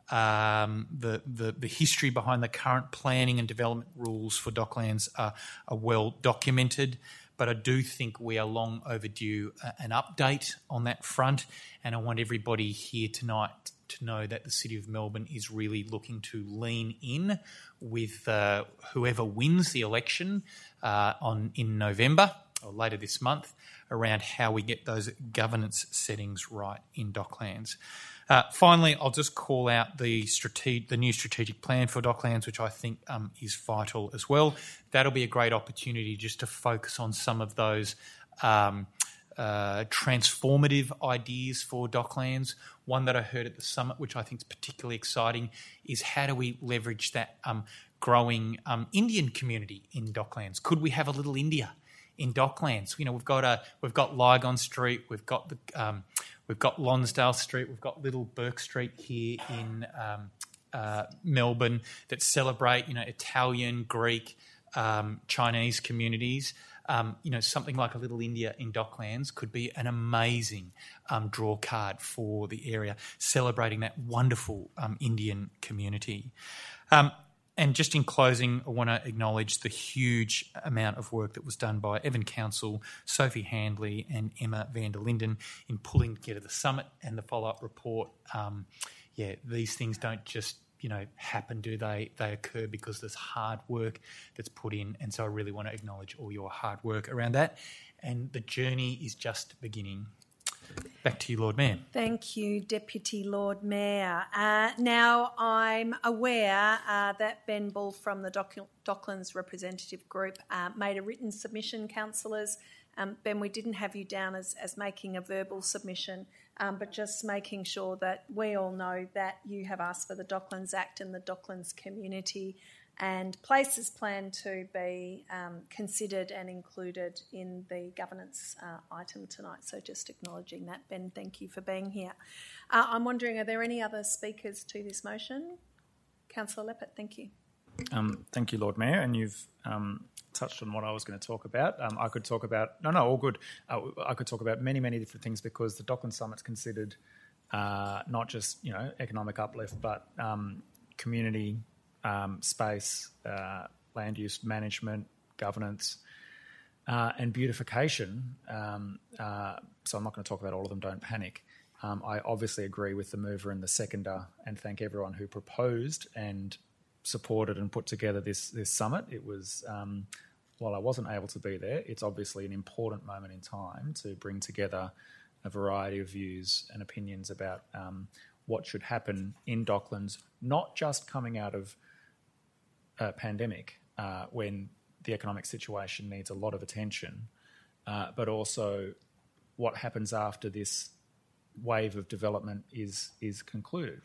Um, the, the the history behind the current planning and development rules for Docklands are, are well documented, but I do think we are long overdue uh, an update on that front, and I want everybody here tonight to know that the City of Melbourne is really looking to lean in with uh, whoever wins the election uh, on in November or later this month, around how we get those governance settings right in Docklands. Uh, finally, I'll just call out the strate- the new strategic plan for Docklands, which I think um, is vital as well. That'll be a great opportunity just to focus on some of those um, uh, transformative ideas for Docklands. One that I heard at the summit, which I think is particularly exciting, is how do we leverage that um, growing um, Indian community in Docklands? Could we have a little India in Docklands? You know, we've got a we've got Lygon Street, we've got the um, we've got Lonsdale Street, we've got Little Burke Street here in um, uh, Melbourne that celebrate, you know, Italian, Greek, um, Chinese communities. Um, you know, something like a Little India in Docklands could be an amazing um, draw card for the area, celebrating that wonderful um, Indian community. Um, And just in closing, I want to acknowledge the huge amount of work that was done by Evan Council, Sophie Handley and Emma van der Linden in pulling together the summit and the follow-up report. Um, yeah, these things don't just, you know, happen, do they? They occur because there's hard work that's put in, and so I really want to acknowledge all your hard work around that. And the journey is just beginning. Back to you, Lord Mayor. Thank you, Deputy Lord Mayor. Uh, now, I'm aware uh, that Ben Bull from the Dock- Docklands Representative Group uh, made a written submission, councillors. Um, Ben, we didn't have you down as, as making a verbal submission, um, but just making sure that we all know that you have asked for the Docklands Act and the Docklands community and places plan to be um, considered and included in the governance uh, item tonight. So just acknowledging that, Ben, thank you for being here. Uh, I'm wondering, are there any other speakers to this motion? Councillor Leppert, thank you. Um, thank you, Lord Mayor, and you've um, touched on what I was going to talk about. Um, I could talk about, no, no, all good. Uh, I could talk about many, many different things because the Docklands Summit's considered uh, not just, you know, economic uplift, but um, community Um, space, uh, land use management, governance, uh, and beautification. Um, uh, so I'm not going to talk about all of them, don't panic. Um, I obviously agree with the mover and the seconder and thank everyone who proposed and supported and put together this, this summit. It was, um, while I wasn't able to be there, it's obviously an important moment in time to bring together a variety of views and opinions about um, what should happen in Docklands, not just coming out of Uh, pandemic uh, when the economic situation needs a lot of attention, uh, but also what happens after this wave of development is is concluded.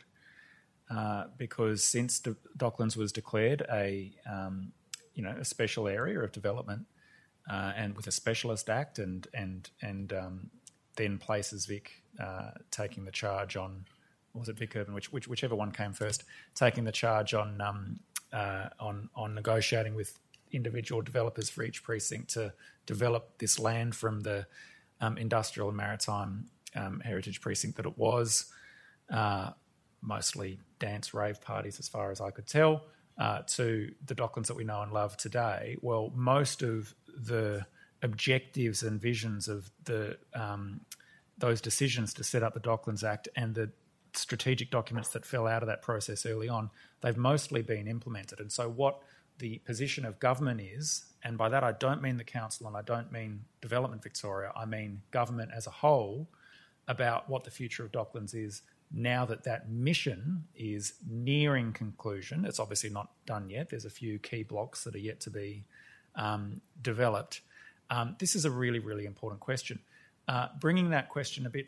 Uh, because since De- Docklands was declared a um, you know a special area of development uh, and with a specialist act and and and um, then Places Vic uh, taking the charge on, was it Vic Urban, which, which whichever one came first, taking the charge on. Um, Uh, on on negotiating with individual developers for each precinct to develop this land from the um, industrial and maritime um, heritage precinct that it was, uh, mostly dance rave parties as far as I could tell, uh, to the Docklands that we know and love today. Well, most of the objectives and visions of the um, those decisions to set up the Docklands Act and the strategic documents that fell out of that process early on, they've mostly been implemented. And so what the position of government is, and by that I don't mean the council and I don't mean Development Victoria, I mean government as a whole, about what the future of Docklands is now that that mission is nearing conclusion. It's obviously not done yet. There's a few key blocks that are yet to be um, developed. Um, this is a really, really important question. Uh, bringing that question a bit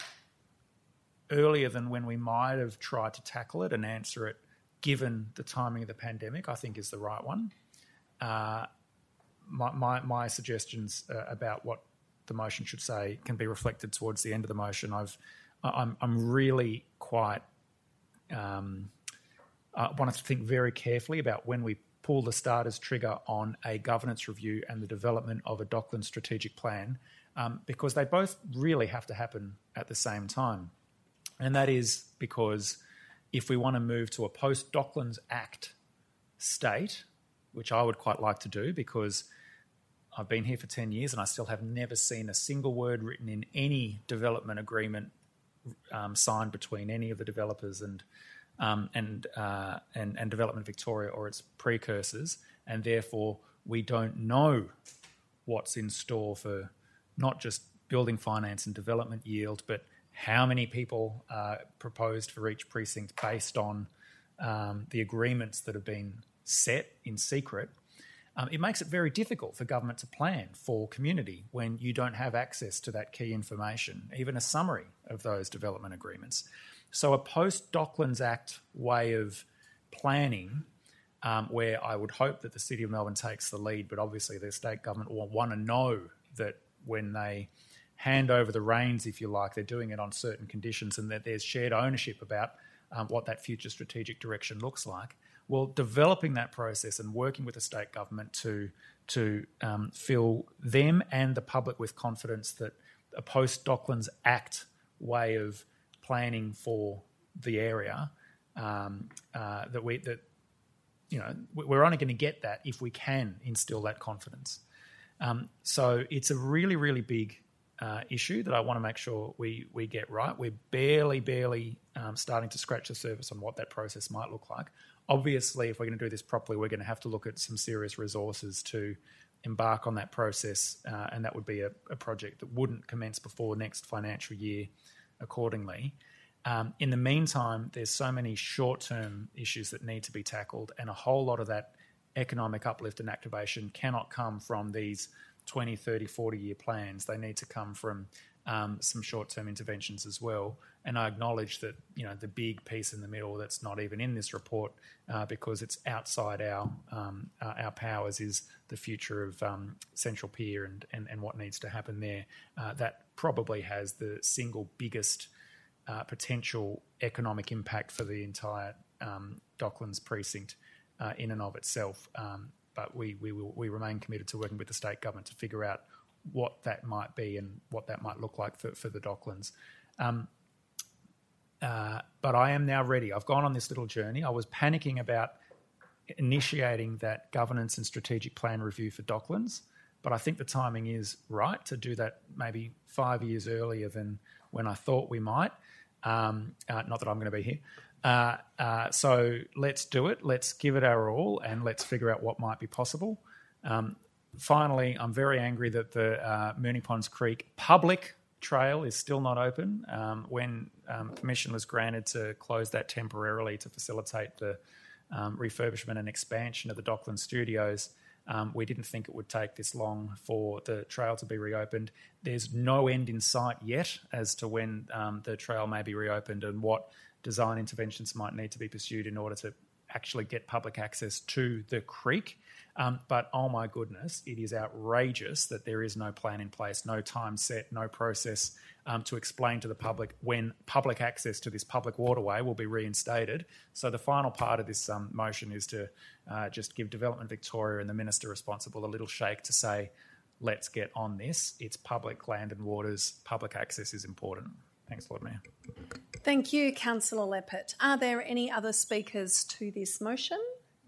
earlier than when we might have tried to tackle it and answer it, given the timing of the pandemic, I think is the right one. Uh, my, my, my suggestions uh, about what the motion should say can be reflected towards the end of the motion. I've, I'm, I'm really quite. Um, I want us to think very carefully about when we pull the starters trigger on a governance review and the development of a Docklands strategic plan, um, because they both really have to happen at the same time. And that is because if we want to move to a post-Docklands Act state, which I would quite like to do because I've been here for ten years and I still have never seen a single word written in any development agreement um, signed between any of the developers and um, and, uh, and and Development Victoria or its precursors, and therefore we don't know what's in store for not just building finance and development yield, but how many people are proposed for each precinct based on um, the agreements that have been set in secret, um, it makes it very difficult for government to plan for community when you don't have access to that key information, even a summary of those development agreements. So a post-Docklands Act way of planning, um, where I would hope that the City of Melbourne takes the lead, but obviously the state government will want to know that when they hand over the reins, if you like, they're doing it on certain conditions and that there's shared ownership about um, what that future strategic direction looks like. Well, developing that process and working with the state government to to um, fill them and the public with confidence that a post-Docklands Act way of planning for the area, um, uh, that we that you know we're only going to get that if we can instill that confidence. Um, so it's a really, really big uh, issue that I want to make sure we we get right. We're barely, barely um, starting to scratch the surface on what that process might look like. Obviously, if we're going to do this properly, we're going to have to look at some serious resources to embark on that process, uh, and that would be a, a project that wouldn't commence before next financial year accordingly. Um, in the meantime, there's so many short-term issues that need to be tackled, and a whole lot of that economic uplift and activation cannot come from these twenty, thirty, forty-year plans. They need to come from um, some short-term interventions as well. And I acknowledge that, you know, the big piece in the middle that's not even in this report uh, because it's outside our um, uh, our powers is the future of um, Central Pier and, and, and what needs to happen there. Uh, that probably has the single biggest uh, potential economic impact for the entire um, Docklands precinct uh, in and of itself. Um, but we we will, we remain committed to working with the state government to figure out what that might be and what that might look like for, for the Docklands. Um, Uh, but I am now ready. I've gone on this little journey. I was panicking about initiating that governance and strategic plan review for Docklands, but I think the timing is right to do that maybe five years earlier than when I thought we might. Um, uh, not that I'm going to be here. Uh, uh, so let's do it. Let's give it our all and let's figure out what might be possible. Um, finally, I'm very angry that the uh, Moonee Ponds Creek public trail is still not open. Um, when um, permission was granted to close that temporarily to facilitate the um, refurbishment and expansion of the Docklands Studios, um, we didn't think it would take this long for the trail to be reopened. There's no end in sight yet as to when um, the trail may be reopened and what design interventions might need to be pursued in order to actually get public access to the creek. Um, but, oh my goodness, it is outrageous that there is no plan in place, no time set, no process um, to explain to the public when public access to this public waterway will be reinstated. So the final part of this um, motion is to uh, just give Development Victoria and the Minister responsible a little shake to say, let's get on this. It's public land and waters. Public access is important. Thanks, Lord Mayor. Thank you, Councillor Leppert. Are there any other speakers to this motion?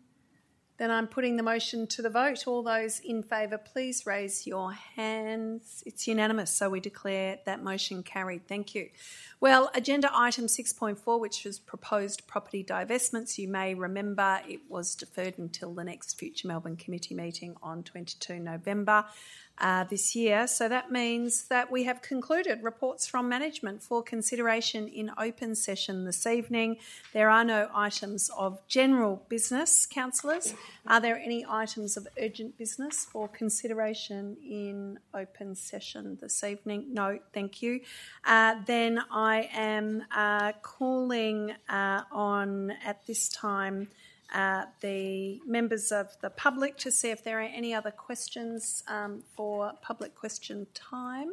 Then I'm putting the motion to the vote. All those in favour, please raise your hands. It's unanimous, so we declare that motion carried. Thank you. Well, agenda item six point four, which was proposed property divestments, you may remember it was deferred until the next Future Melbourne Committee meeting on twenty-second of November uh, this year. So that means that we have concluded reports from management for consideration in open session this evening. There are no items of general business, councillors. Are there any items of urgent business for consideration in open session this evening? No, thank you. Uh, then I am uh, calling uh, on, at this time, uh, the members of the public to see if there are any other questions um, for public question time.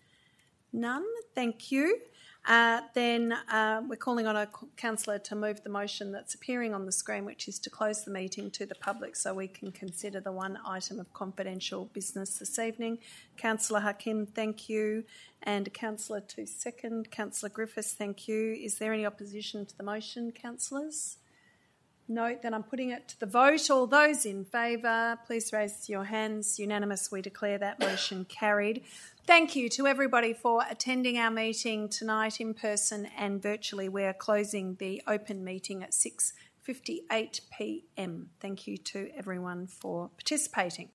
None, thank you. Uh, then uh, we're calling on a councillor to move the motion that's appearing on the screen, which is to close the meeting to the public so we can consider the one item of confidential business this evening. Councillor Hakim, thank you. And Councillor to second. Councillor Griffiths, thank you. Is there any opposition to the motion, councillors? No, then I'm putting it to the vote. All those in favour, please raise your hands. Unanimous, we declare that motion carried. Thank you to everybody for attending our meeting tonight in person and virtually. We are closing the open meeting at six fifty-eight p m. Thank you to everyone for participating.